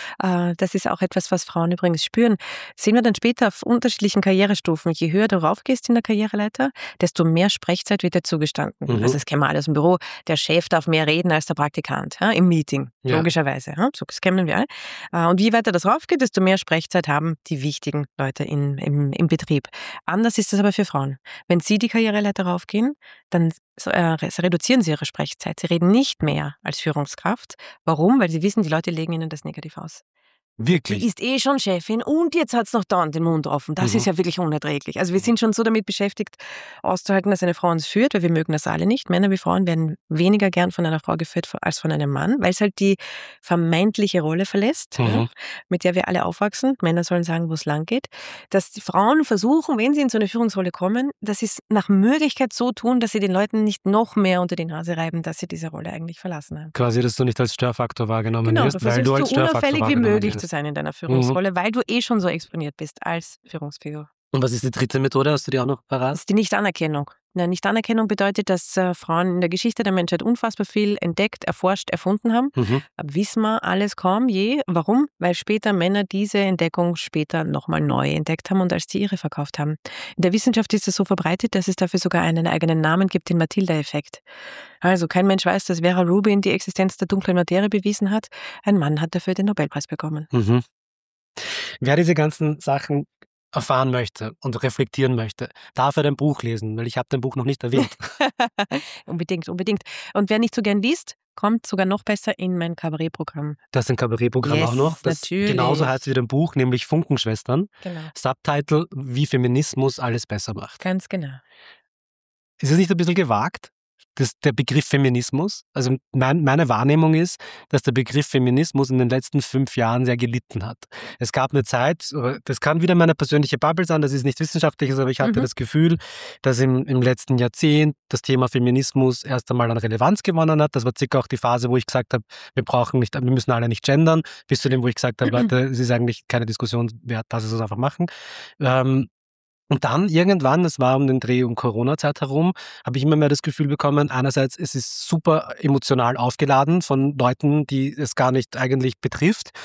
Das ist auch etwas, was Frauen übrigens spüren. Sehen wir dann später auf unterschiedlichen Karrierestufen. Je höher du raufgehst in der Karriereleiter, desto mehr Sprechzeit wird dir zugestanden. Mhm. Also das kennen wir alle aus dem Büro. Der Chef darf mehr reden als der Praktikant ja, im Meeting, ja. logischerweise. Ja, so das kennen wir alle. Und je weiter das raufgeht, desto mehr Sprechzeit haben die wichtigen Leute in, im, im Betrieb. Anders ist das aber für Frauen. Wenn Sie die Karriereleiter raufgehen, dann äh, reduzieren Sie Ihre Sprechzeit. Sie reden nicht mehr als Führungskraft. Warum? Weil Sie wissen, die Leute legen Ihnen das negativ aus. Wirklich? Die ist eh schon Chefin und jetzt hat es noch dauernd den Mund offen. Das mhm. ist ja wirklich unerträglich. Also wir sind schon so damit beschäftigt, auszuhalten, dass eine Frau uns führt, weil wir mögen das alle nicht. Männer wie Frauen werden weniger gern von einer Frau geführt als von einem Mann, weil es halt die vermeintliche Rolle verlässt, mhm. ja, mit der wir alle aufwachsen. Männer sollen sagen, wo es lang geht. Dass die Frauen versuchen, wenn sie in so eine Führungsrolle kommen, dass sie es nach Möglichkeit so tun, dass sie den Leuten nicht noch mehr unter die Nase reiben, dass sie diese Rolle eigentlich verlassen haben. Quasi, dass du nicht als Störfaktor wahrgenommen genau, wirst, weil du als so Störfaktor unauffällig wie möglich wirst. zu sein in deiner Führungsrolle, mhm. weil du eh schon so exponiert bist als Führungsfigur. Und was ist die dritte Methode? Hast du die auch noch parat? Das ist die Nichtanerkennung. Eine Nichtanerkennung bedeutet, dass äh, Frauen in der Geschichte der Menschheit unfassbar viel entdeckt, erforscht, erfunden haben. Mhm. Wissen wir alles kaum je. Warum? Weil später Männer diese Entdeckung später nochmal neu entdeckt haben und als die ihre verkauft haben. In der Wissenschaft ist es so verbreitet, dass es dafür sogar einen eigenen Namen gibt, den Matilda-Effekt. Also kein Mensch weiß, dass Vera Rubin die Existenz der dunklen Materie bewiesen hat. Ein Mann hat dafür den Nobelpreis bekommen. Mhm. Wer diese ganzen Sachen erfahren möchte und reflektieren möchte, darf er dein Buch lesen, weil ich habe dein Buch noch nicht erwähnt. unbedingt, unbedingt. Und wer nicht so gern liest, kommt sogar noch besser in mein Kabarettprogramm. Das ist ein Kabarettprogramm yes, auch noch, das natürlich. genauso heißt wie dein Buch, nämlich Funkenschwestern. Genau. Subtitle, wie Feminismus alles besser macht. Ganz genau. Ist es nicht ein bisschen gewagt? Das, der Begriff Feminismus, also mein, meine Wahrnehmung ist, dass der Begriff Feminismus in den letzten fünf Jahren sehr gelitten hat. Es gab eine Zeit, das kann wieder meine persönliche Bubble sein, das ist nicht wissenschaftliches, aber ich hatte mhm. das Gefühl, dass im, im letzten Jahrzehnt das Thema Feminismus erst einmal an Relevanz gewonnen hat. Das war circa auch die Phase, wo ich gesagt habe, wir brauchen nicht, wir müssen alle nicht gendern, bis zu dem, wo ich gesagt habe, Leute, es ist eigentlich keine Diskussion wert, lass es uns einfach machen. Ähm, Und dann irgendwann, das war um den Dreh um Corona-Zeit herum, habe ich immer mehr das Gefühl bekommen, einerseits es ist super emotional aufgeladen von Leuten, die es gar nicht eigentlich betrifft.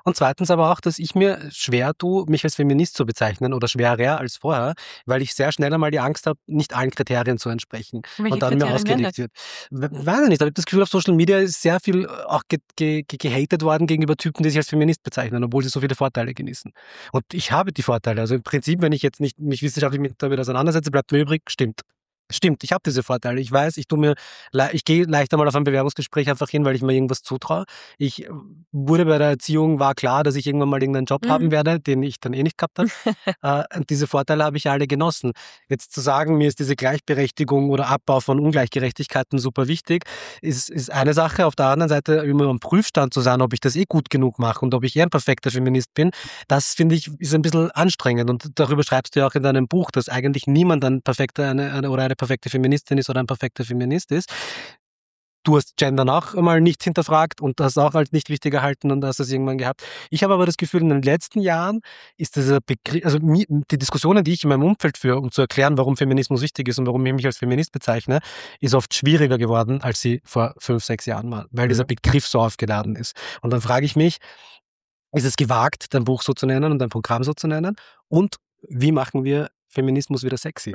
Und zweitens aber auch, dass ich mir schwer tue, mich als Feminist zu bezeichnen oder schwerer als vorher, weil ich sehr schnell einmal die Angst habe, nicht allen Kriterien zu entsprechen. Welche und dann mir Kriterien wären ausgelegt wird. We- Weiß ich nicht, aber ich habe das Gefühl, auf Social Media ist sehr viel auch ge ge ge gehatet worden gegenüber Typen, die sich als Feminist bezeichnen, obwohl sie so viele Vorteile genießen. Und ich habe die Vorteile. Also im Prinzip, wenn ich jetzt nicht mich wissenschaftlich mit, damit auseinandersetze, bleibt mir übrig, stimmt. Stimmt, ich habe diese Vorteile. Ich weiß, ich tu mir, le- ich gehe leichter mal auf ein Bewerbungsgespräch einfach hin, weil ich mir irgendwas zutraue. Ich äh, wurde bei der Erziehung, war klar, dass ich irgendwann mal irgendeinen Job Mhm. haben werde, den ich dann eh nicht gehabt habe. äh, und diese Vorteile habe ich alle genossen. Jetzt zu sagen, mir ist diese Gleichberechtigung oder Abbau von Ungleichgerechtigkeiten super wichtig, ist, ist eine Sache. Auf der anderen Seite immer am Prüfstand zu sein, ob ich das eh gut genug mache und ob ich eher ein perfekter Feminist bin, das finde ich ist ein bisschen anstrengend. Und darüber schreibst du ja auch in deinem Buch, dass eigentlich niemand ein perfekter eine, eine, oder eine perfekte Feministin ist oder ein perfekter Feminist ist. Du hast Gendern auch einmal nicht hinterfragt und das auch als nicht wichtig gehalten und hast es irgendwann gehabt. Ich habe aber das Gefühl, in den letzten Jahren ist dieser Begriff, also die Diskussionen, die ich in meinem Umfeld führe, um zu erklären, warum Feminismus wichtig ist und warum ich mich als Feminist bezeichne, ist oft schwieriger geworden, als sie vor fünf, sechs Jahren war, weil dieser Begriff so aufgeladen ist. Und dann frage ich mich, ist es gewagt, dein Buch so zu nennen und dein Programm so zu nennen? Und wie machen wir Feminismus wieder sexy?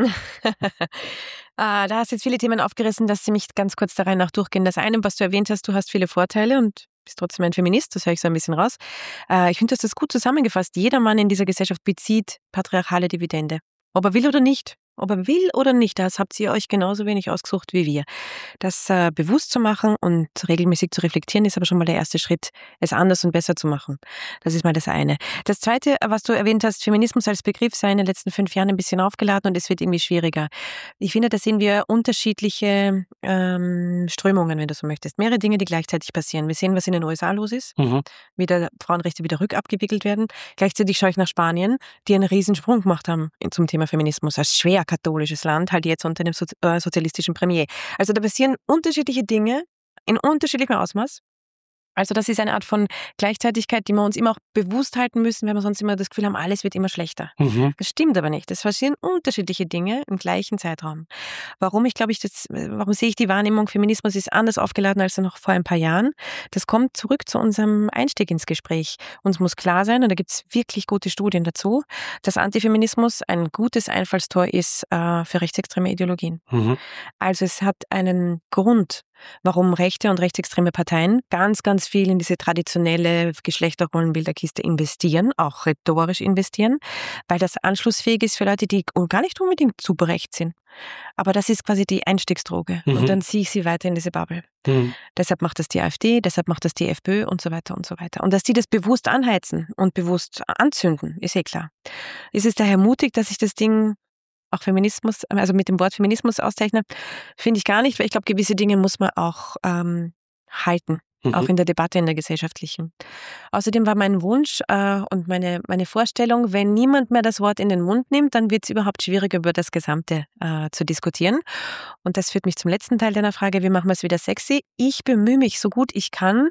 ah, da hast du jetzt viele Themen aufgerissen, dass sie mich ganz kurz da rein nach durchgehen. Das eine, was du erwähnt hast, du hast viele Vorteile und bist trotzdem ein Feminist, das höre ich so ein bisschen raus. Äh, ich finde, du hast das gut zusammengefasst. Jeder Mann in dieser Gesellschaft bezieht patriarchale Dividende. Ob er will oder nicht. Ob er will oder nicht, das habt ihr euch genauso wenig ausgesucht wie wir. Das äh, bewusst zu machen und regelmäßig zu reflektieren, ist aber schon mal der erste Schritt, es anders und besser zu machen. Das ist mal das eine. Das zweite, was du erwähnt hast, Feminismus als Begriff sei in den letzten fünf Jahren ein bisschen aufgeladen und es wird irgendwie schwieriger. Ich finde, da sehen wir unterschiedliche ähm, Strömungen, wenn du so möchtest. Mehrere Dinge, die gleichzeitig passieren. Wir sehen, was in den U S A los ist, Mhm. wie da Frauenrechte wieder rückabgewickelt werden. Gleichzeitig schaue ich nach Spanien, die einen Riesensprung gemacht haben zum Thema Feminismus als schwer katholisches Land, halt jetzt unter einem so äh, sozialistischen Premier. Also da passieren unterschiedliche Dinge in unterschiedlichem Ausmaß. Also das ist eine Art von Gleichzeitigkeit, die wir uns immer auch bewusst halten müssen, wenn wir sonst immer das Gefühl haben, alles wird immer schlechter. Mhm. Das stimmt aber nicht. Es passieren unterschiedliche Dinge im gleichen Zeitraum. Warum ich glaube ich das, warum sehe ich die Wahrnehmung, Feminismus ist anders aufgeladen als noch vor ein paar Jahren? Das kommt zurück zu unserem Einstieg ins Gespräch. Uns muss klar sein, und da gibt es wirklich gute Studien dazu, dass Antifeminismus ein gutes Einfallstor ist äh, für rechtsextreme Ideologien. Mhm. Also es hat einen Grund, warum rechte und rechtsextreme Parteien ganz, ganz viel in diese traditionelle Geschlechterrollenbilderkiste investieren, auch rhetorisch investieren, weil das anschlussfähig ist für Leute, die gar nicht unbedingt super rechts sind. Aber das ist quasi die Einstiegsdroge. Mhm. Und dann ziehe ich sie weiter in diese Bubble. Mhm. Deshalb macht das die AfD, deshalb macht das die FPÖ und so weiter und so weiter. Und dass die das bewusst anheizen und bewusst anzünden, ist eh klar. Ist es daher mutig, dass ich das Ding auch Feminismus, also mit dem Wort Feminismus auszeichne, finde ich gar nicht, weil ich glaube, gewisse Dinge muss man auch ähm, halten, Mhm. auch in der Debatte, in der gesellschaftlichen. Außerdem war mein Wunsch äh, und meine, meine Vorstellung, wenn niemand mehr das Wort in den Mund nimmt, dann wird es überhaupt schwieriger, über das Gesamte äh, zu diskutieren. Und das führt mich zum letzten Teil deiner Frage, wie machen wir es wieder sexy? Ich bemühe mich so gut ich kann,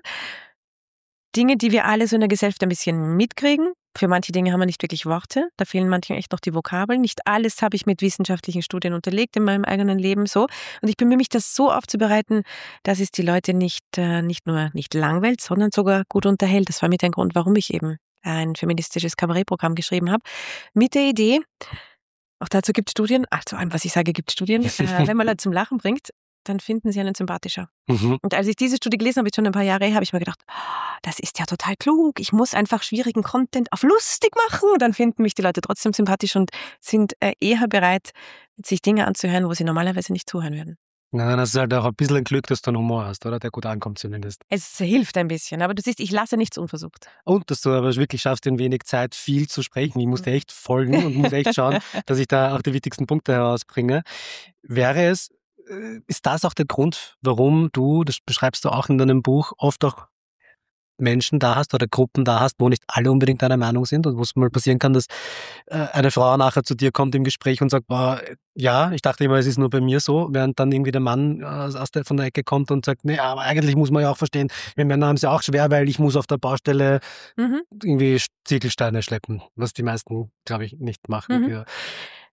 Dinge, die wir alle so in der Gesellschaft ein bisschen mitkriegen. Für manche Dinge haben wir nicht wirklich Worte, da fehlen manchen echt noch die Vokabeln. Nicht alles habe ich mit wissenschaftlichen Studien unterlegt in meinem eigenen Leben so. Und ich bemühe mich, das so aufzubereiten, dass es die Leute nicht, äh, nicht nur nicht langweilt, sondern sogar gut unterhält. Das war mit ein Grund, warum ich eben ein feministisches Kabarettprogramm geschrieben habe. Mit der Idee, auch dazu gibt es Studien, also allem, was ich sage, gibt es Studien, äh, wenn man Leute zum Lachen bringt, dann finden sie einen sympathischer. Mhm. Und als ich diese Studie gelesen habe, jetzt schon ein paar Jahre her, habe ich mir gedacht, oh, das ist ja total klug. Ich muss einfach schwierigen Content auf lustig machen. Und dann finden mich die Leute trotzdem sympathisch und sind äh, eher bereit, sich Dinge anzuhören, wo sie normalerweise nicht zuhören würden. Na, das ist halt auch ein bisschen ein Glück, dass du einen Humor hast, oder? Der gut ankommt zumindest. Es hilft ein bisschen, aber du siehst, ich lasse nichts unversucht. Und dass du aber wirklich schaffst, in wenig Zeit viel zu sprechen. Ich musste echt folgen und muss echt schauen, dass ich da auch die wichtigsten Punkte herausbringe. Wäre es, äh, ist das auch der Grund, warum du, das beschreibst du auch in deinem Buch, oft auch Menschen da hast oder Gruppen da hast, wo nicht alle unbedingt deiner Meinung sind und wo es mal passieren kann, dass äh, eine Frau nachher zu dir kommt im Gespräch und sagt, boah, ja, ich dachte immer, es ist nur bei mir so, während dann irgendwie der Mann äh, aus der, von der Ecke kommt und sagt, nee, aber eigentlich muss man ja auch verstehen, wir Männer haben es ja auch schwer, weil ich muss auf der Baustelle Mhm. irgendwie Ziegelsteine schleppen, was die meisten, glaube ich, nicht machen. Mhm. Ja.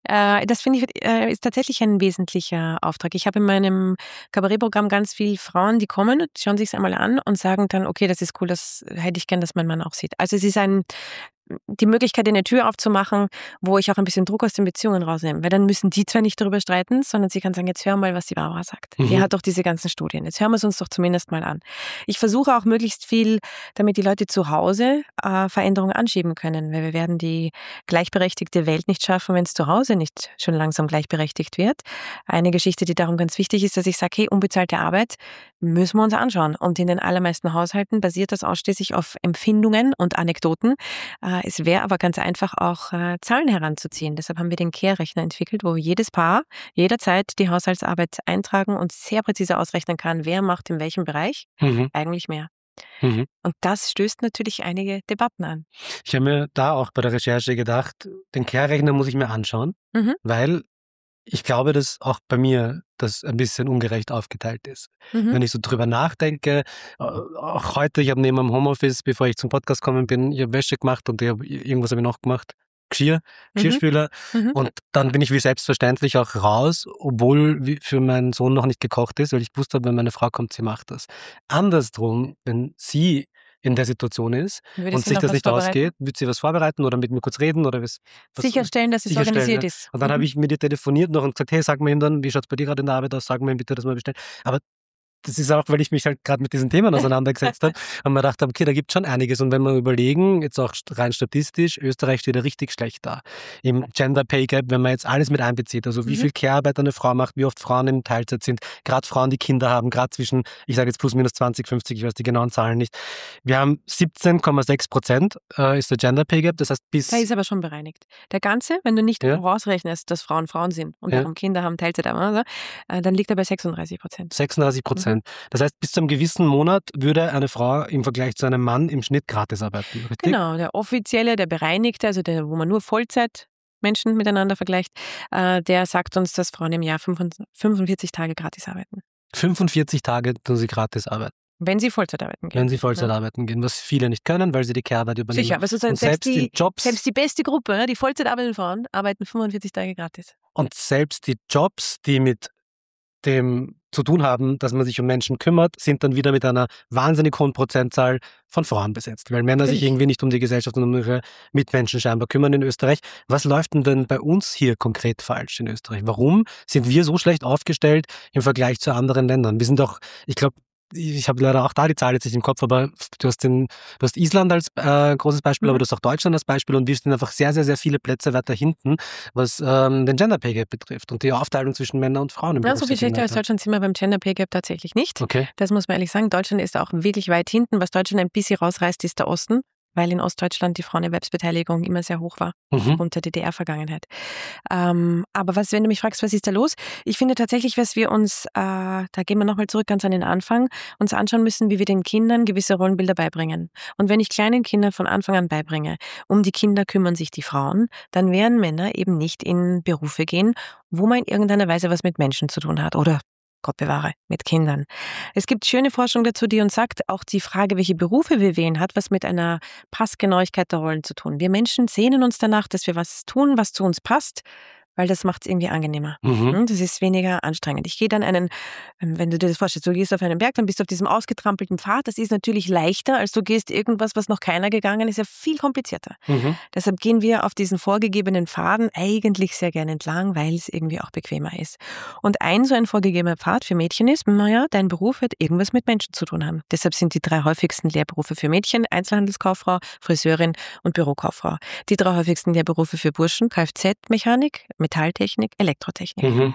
Äh, das finde ich äh, ist tatsächlich ein wesentlicher Auftrag. Ich habe in meinem Kabarettprogramm ganz viele Frauen, die kommen, schauen sich es einmal an und sagen dann, okay, das ist cool, das hätte ich gern, dass mein Mann auch sieht. Also es ist ein die Möglichkeit, eine Tür aufzumachen, wo ich auch ein bisschen Druck aus den Beziehungen rausnehme. Weil dann müssen die zwar nicht darüber streiten, sondern sie kann sagen, jetzt hör mal, was die Barbara sagt. Mhm. Die hat doch diese ganzen Studien. Jetzt hören wir es uns doch zumindest mal an. Ich versuche auch möglichst viel, damit die Leute zu Hause äh, Veränderungen anschieben können. Weil wir werden die gleichberechtigte Welt nicht schaffen, wenn es zu Hause nicht schon langsam gleichberechtigt wird. Eine Geschichte, die darum ganz wichtig ist, dass ich sage, hey, unbezahlte Arbeit müssen wir uns anschauen. Und in den allermeisten Haushalten basiert das ausschließlich auf Empfindungen und Anekdoten. Äh, Es wäre aber ganz einfach auch äh, Zahlen heranzuziehen. Deshalb haben wir den Care-Rechner entwickelt, wo jedes Paar jederzeit die Haushaltsarbeit eintragen und sehr präzise ausrechnen kann, wer macht in welchem Bereich mhm. eigentlich mehr. Mhm. Und das stößt natürlich einige Debatten an. Ich habe mir da auch bei der Recherche gedacht, den Care-Rechner muss ich mir anschauen, mhm. weil ich glaube, dass auch bei mir das ein bisschen ungerecht aufgeteilt ist. Mhm. Wenn ich so drüber nachdenke, auch heute, ich habe neben dem Homeoffice, bevor ich zum Podcast gekommen bin, ich habe Wäsche gemacht und ich hab, irgendwas habe ich noch gemacht, Geschirr, Geschirrspüler mhm. und dann bin ich wie selbstverständlich auch raus, obwohl für meinen Sohn noch nicht gekocht ist, weil ich gewusst habe, wenn meine Frau kommt, sie macht das. Andersrum, wenn sie in der Situation ist würde und sich das nicht ausgeht, wird sie was vorbereiten oder mit mir kurz reden oder was, was sicherstellen, dass es organisiert ja. ist. Und dann mhm. habe ich mit ihr telefoniert noch und gesagt, hey, sag mir ihm dann, wie schaut es bei dir gerade in der Arbeit aus, sag mir ihm bitte, dass wir bestellen. Aber das ist auch, weil ich mich halt gerade mit diesen Themen auseinandergesetzt habe und mir gedacht habe, okay, da gibt es schon einiges. Und wenn wir überlegen, jetzt auch rein statistisch, Österreich steht ja richtig schlecht da. Im Gender Pay Gap, wenn man jetzt alles mit einbezieht, also wie mhm. viel Care-Arbeit eine Frau macht, wie oft Frauen im Teilzeit sind, gerade Frauen, die Kinder haben, gerade zwischen, ich sage jetzt plus minus zwanzig, fünfzig, ich weiß die genauen Zahlen nicht. Wir haben siebzehn Komma sechs Prozent äh, ist der Gender Pay Gap, das heißt bis... Der ist aber schon bereinigt. Der ganze, wenn du nicht ja. rausrechnest, dass Frauen Frauen sind und ja. darum Kinder haben, Teilzeit haben, also, äh, dann liegt er bei sechsunddreißig Prozent. sechsunddreißig Prozent. Das heißt, bis zu einem gewissen Monat würde eine Frau im Vergleich zu einem Mann im Schnitt gratis arbeiten, richtig? Genau, der offizielle, der bereinigte, also der, wo man nur Vollzeitmenschen miteinander vergleicht, äh, der sagt uns, dass Frauen im Jahr fünfundvierzig Tage gratis arbeiten. fünfundvierzig Tage tun sie gratis arbeiten? Wenn sie Vollzeit arbeiten gehen. Wenn sie Vollzeit ja. arbeiten gehen, was viele nicht können, weil sie die Care-Arbeit übernehmen. Sicher, aber sozusagen selbst, selbst, die, die Jobs, selbst die beste Gruppe, die Vollzeit arbeitenden Frauen, arbeiten fünfundvierzig Tage gratis. Und selbst die Jobs, die mit dem zu tun haben, dass man sich um Menschen kümmert, sind dann wieder mit einer wahnsinnig hohen Prozentzahl von Frauen besetzt, weil Männer sich irgendwie nicht um die Gesellschaft und um ihre Mitmenschen scheinbar kümmern in Österreich. Was läuft denn, denn bei uns hier konkret falsch in Österreich? Warum sind wir so schlecht aufgestellt im Vergleich zu anderen Ländern? Wir sind doch, ich glaube, ich habe leider auch da die Zahl jetzt nicht im Kopf, aber du hast, den, du hast Island als äh, großes Beispiel, mhm. aber du hast auch Deutschland als Beispiel und wir sind einfach sehr, sehr, sehr viele Plätze weiter hinten, was ähm, den Gender Pay Gap betrifft und die Aufteilung zwischen Männern und Frauen im Ja, so viel schlechter als Deutschland sind wir beim Gender Pay Gap tatsächlich nicht. Okay. Das muss man ehrlich sagen. Deutschland ist auch wirklich weit hinten. Was Deutschland ein bisschen rausreißt, ist der Osten, weil in Ostdeutschland die Frauenerwerbsbeteiligung immer sehr hoch war, mhm. aufgrund der D D R-Vergangenheit. Ähm, aber was, wenn du mich fragst, was ist da los? Ich finde tatsächlich, was wir uns, äh, da gehen wir nochmal zurück ganz an den Anfang, uns anschauen müssen, wie wir den Kindern gewisse Rollenbilder beibringen. Und wenn ich kleinen Kindern von Anfang an beibringe, um die Kinder kümmern sich die Frauen, dann werden Männer eben nicht in Berufe gehen, wo man in irgendeiner Weise was mit Menschen zu tun hat oder Gott bewahre, mit Kindern. Es gibt schöne Forschung dazu, die uns sagt, auch die Frage, welche Berufe wir wählen, hat was mit einer Passgenauigkeit der Rollen zu tun. Wir Menschen sehnen uns danach, dass wir was tun, was zu uns passt, weil das macht es irgendwie angenehmer. Mhm. Das ist weniger anstrengend. Ich gehe dann einen, wenn du dir das vorstellst, du gehst auf einen Berg, dann bist du auf diesem ausgetrampelten Pfad. Das ist natürlich leichter, als du gehst irgendwas, was noch keiner gegangen ist, ja viel komplizierter. Mhm. Deshalb gehen wir auf diesen vorgegebenen Pfaden eigentlich sehr gerne entlang, weil es irgendwie auch bequemer ist. Und ein so ein vorgegebener Pfad für Mädchen ist, naja, dein Beruf wird irgendwas mit Menschen zu tun haben. Deshalb sind die drei häufigsten Lehrberufe für Mädchen Einzelhandelskauffrau, Friseurin und Bürokauffrau. Die drei häufigsten Lehrberufe für Burschen Kfz-Mechanik, Metalltechnik, Elektrotechnik. Mhm.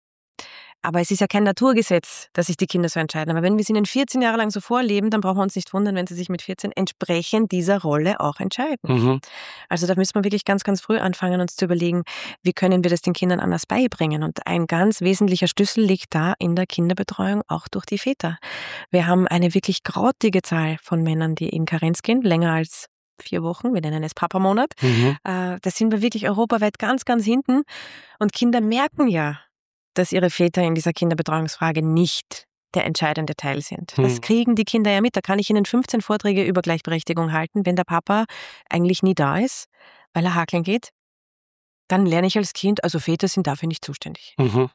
Aber es ist ja kein Naturgesetz, dass sich die Kinder so entscheiden. Aber wenn wir sie ihnen vierzehn Jahre lang so vorleben, dann brauchen wir uns nicht wundern, wenn sie sich mit vierzehn entsprechend dieser Rolle auch entscheiden. Mhm. Also da müssen wir wirklich ganz, ganz früh anfangen, uns zu überlegen, wie können wir das den Kindern anders beibringen. Und ein ganz wesentlicher Schlüssel liegt da in der Kinderbetreuung, auch durch die Väter. Wir haben eine wirklich grautige Zahl von Männern, die in Karenz gehen, länger als vier Wochen, wir nennen es Papa-Monat. Mhm. Äh, da sind wir wirklich europaweit ganz, ganz hinten. Und Kinder merken ja, dass ihre Väter in dieser Kinderbetreuungsfrage nicht der entscheidende Teil sind. Mhm. Das kriegen die Kinder ja mit. Da kann ich ihnen fünfzehn Vorträge über Gleichberechtigung halten, wenn der Papa eigentlich nie da ist, weil er hakeln geht, dann lerne ich als Kind, also Väter sind dafür nicht zuständig. Mhm.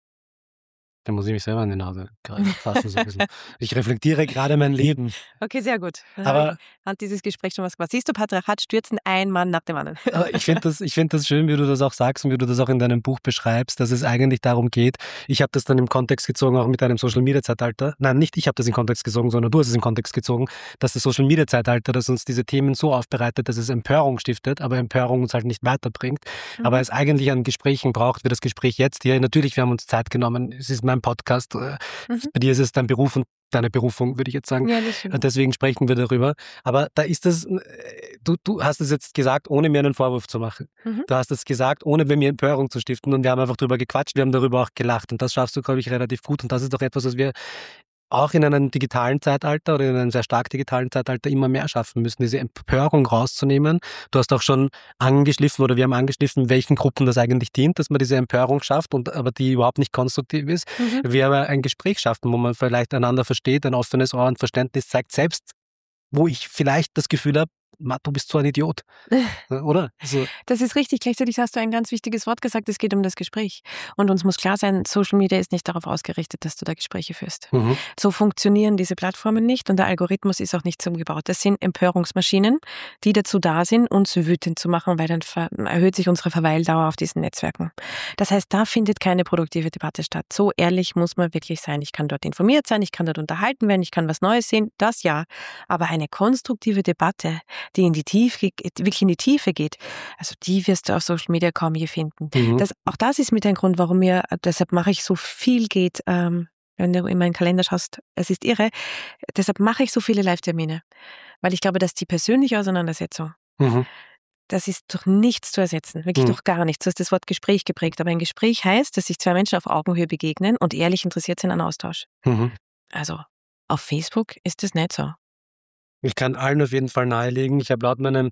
Da muss ich mich selber an die Nase fassen. So ein bisschen. Ich reflektiere gerade mein Leben. Okay, sehr gut. Dann Aber hat dieses Gespräch schon was gemacht. Siehst du, Patriarchat stürzen ein Mann nach dem anderen. Aber ich finde das, ich find das schön, wie du das auch sagst und wie du das auch in deinem Buch beschreibst, dass es eigentlich darum geht. Ich habe das dann im Kontext gezogen, auch mit einem Social-Media-Zeitalter. Nein, nicht ich habe das in Kontext gezogen, sondern du hast es in Kontext gezogen, dass das Social-Media-Zeitalter, das uns diese Themen so aufbereitet, dass es Empörung stiftet, aber Empörung uns halt nicht weiterbringt. Mhm. Aber es eigentlich an Gesprächen braucht, wie das Gespräch jetzt hier. Natürlich, wir haben uns Zeit genommen. Es ist mein Podcast. Mhm. Bei dir ist es dein Beruf und deine Berufung, würde ich jetzt sagen. Ja, das stimmt. Und deswegen sprechen wir darüber. Aber da ist das, du, du hast es jetzt gesagt, ohne mir einen Vorwurf zu machen. Mhm. Du hast es gesagt, ohne bei mir Empörung zu stiften. Und wir haben einfach darüber gequatscht, wir haben darüber auch gelacht. Und das schaffst du, glaube ich, relativ gut. Und das ist doch etwas, was wir auch in einem digitalen Zeitalter oder in einem sehr stark digitalen Zeitalter immer mehr schaffen müssen, diese Empörung rauszunehmen. Du hast auch schon angeschliffen oder wir haben angeschliffen, welchen Gruppen das eigentlich dient, dass man diese Empörung schafft, und aber die überhaupt nicht konstruktiv ist. Mhm. Wir aber ein Gespräch schaffen, wo man vielleicht einander versteht, ein offenes Ohr und Verständnis zeigt, selbst wo ich vielleicht das Gefühl habe, du bist so ein Idiot, oder? Also das ist richtig. Gleichzeitig hast du ein ganz wichtiges Wort gesagt, es geht um das Gespräch. Und uns muss klar sein, Social Media ist nicht darauf ausgerichtet, dass du da Gespräche führst. Mhm. So funktionieren diese Plattformen nicht und der Algorithmus ist auch nicht so gebaut. Das sind Empörungsmaschinen, die dazu da sind, uns wütend zu machen, weil dann erhöht sich unsere Verweildauer auf diesen Netzwerken. Das heißt, da findet keine produktive Debatte statt. So ehrlich muss man wirklich sein. Ich kann dort informiert sein, ich kann dort unterhalten werden, ich kann was Neues sehen, das ja. Aber eine konstruktive Debatte, die in die Tiefe, wirklich in die Tiefe geht, also die wirst du auf Social Media kaum je finden. Mhm. Das, auch das ist mit ein Grund, warum mir, deshalb mache ich so viel geht, ähm, wenn du in meinen Kalender schaust, es ist irre, deshalb mache ich so viele Live-Termine, weil ich glaube, dass die persönliche Auseinandersetzung, mhm. das ist durch nichts zu ersetzen, wirklich mhm. durch gar nichts. Du hast das Wort Gespräch geprägt, aber ein Gespräch heißt, dass sich zwei Menschen auf Augenhöhe begegnen und ehrlich interessiert sind an Austausch. Mhm. Also auf Facebook ist das nicht so. Ich kann allen auf jeden Fall nahelegen. Ich habe laut meinem,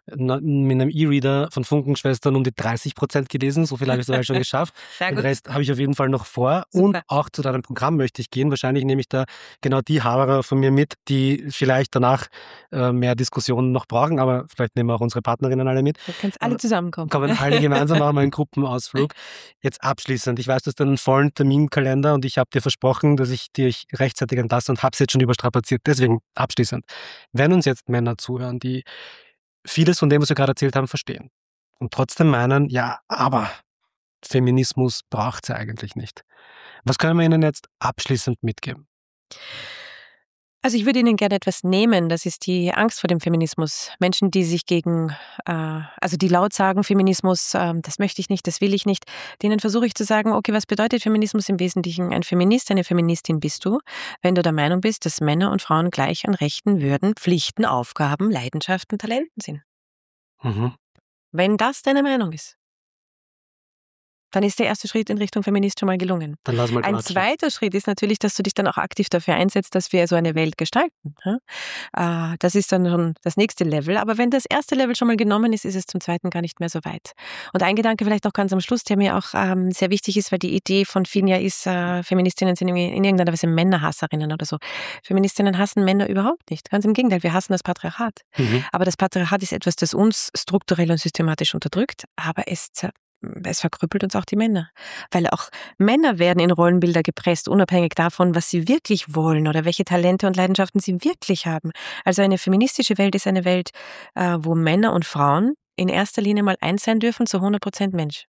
meinem E-Reader von Funkenschwestern um die dreißig Prozent gelesen. So viel habe ich sogar schon geschafft. Den Rest habe ich auf jeden Fall noch vor. Super. Und auch zu deinem Programm möchte ich gehen. Wahrscheinlich nehme ich da genau die Haberer von mir mit, die vielleicht danach äh, mehr Diskussionen noch brauchen. Aber vielleicht nehmen wir auch unsere Partnerinnen alle mit. Du kannst alle zusammenkommen. Kommen alle gemeinsam, machen wir einen Gruppenausflug. Jetzt abschließend. Ich weiß, du hast einen vollen Terminkalender und ich habe dir versprochen, dass ich dir rechtzeitig entlasse und habe es jetzt schon überstrapaziert. Deswegen abschließend. Wenn uns jetzt Männer zuhören, die vieles von dem, was wir gerade erzählt haben, verstehen und trotzdem meinen, ja, aber Feminismus braucht es ja eigentlich nicht. Was können wir ihnen jetzt abschließend mitgeben? Also ich würde Ihnen gerne etwas nehmen, das ist die Angst vor dem Feminismus. Menschen, die sich gegen, äh, also die laut sagen, Feminismus, äh, das möchte ich nicht, das will ich nicht, denen versuche ich zu sagen, okay, was bedeutet Feminismus im Wesentlichen? Ein Feminist, eine Feministin bist du, wenn du der Meinung bist, dass Männer und Frauen gleich an Rechten, Würden, Pflichten, Aufgaben, Leidenschaften, Talenten sind. Mhm. Wenn das deine Meinung ist, dann ist der erste Schritt in Richtung Feminist schon mal gelungen. Dann lass mal Ein zweiter Schritt ist natürlich, dass du dich dann auch aktiv dafür einsetzt, dass wir so eine Welt gestalten. Das ist dann schon das nächste Level. Aber wenn das erste Level schon mal genommen ist, ist es zum zweiten gar nicht mehr so weit. Und ein Gedanke vielleicht noch ganz am Schluss, der mir auch ähm, sehr wichtig ist, weil die Idee von vielen ja ist, äh, Feministinnen sind in irgendeiner Weise Männerhasserinnen oder so. Feministinnen hassen Männer überhaupt nicht. Ganz im Gegenteil, wir hassen das Patriarchat. Mhm. Aber das Patriarchat ist etwas, das uns strukturell und systematisch unterdrückt, aber es Es verkrüppelt uns auch die Männer. Weil auch Männer werden in Rollenbilder gepresst, unabhängig davon, was sie wirklich wollen oder welche Talente und Leidenschaften sie wirklich haben. Also eine feministische Welt ist eine Welt, wo Männer und Frauen in erster Linie mal eins sein dürfen, zu hundert Prozent Mensch.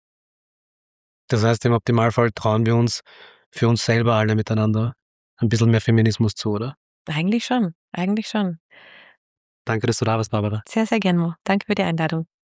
Das heißt, im Optimalfall trauen wir uns für uns selber alle miteinander ein bisschen mehr Feminismus zu, oder? Eigentlich schon, eigentlich schon. Danke, dass du da warst, Barbara. Sehr, sehr gern, Mo. Danke für die Einladung.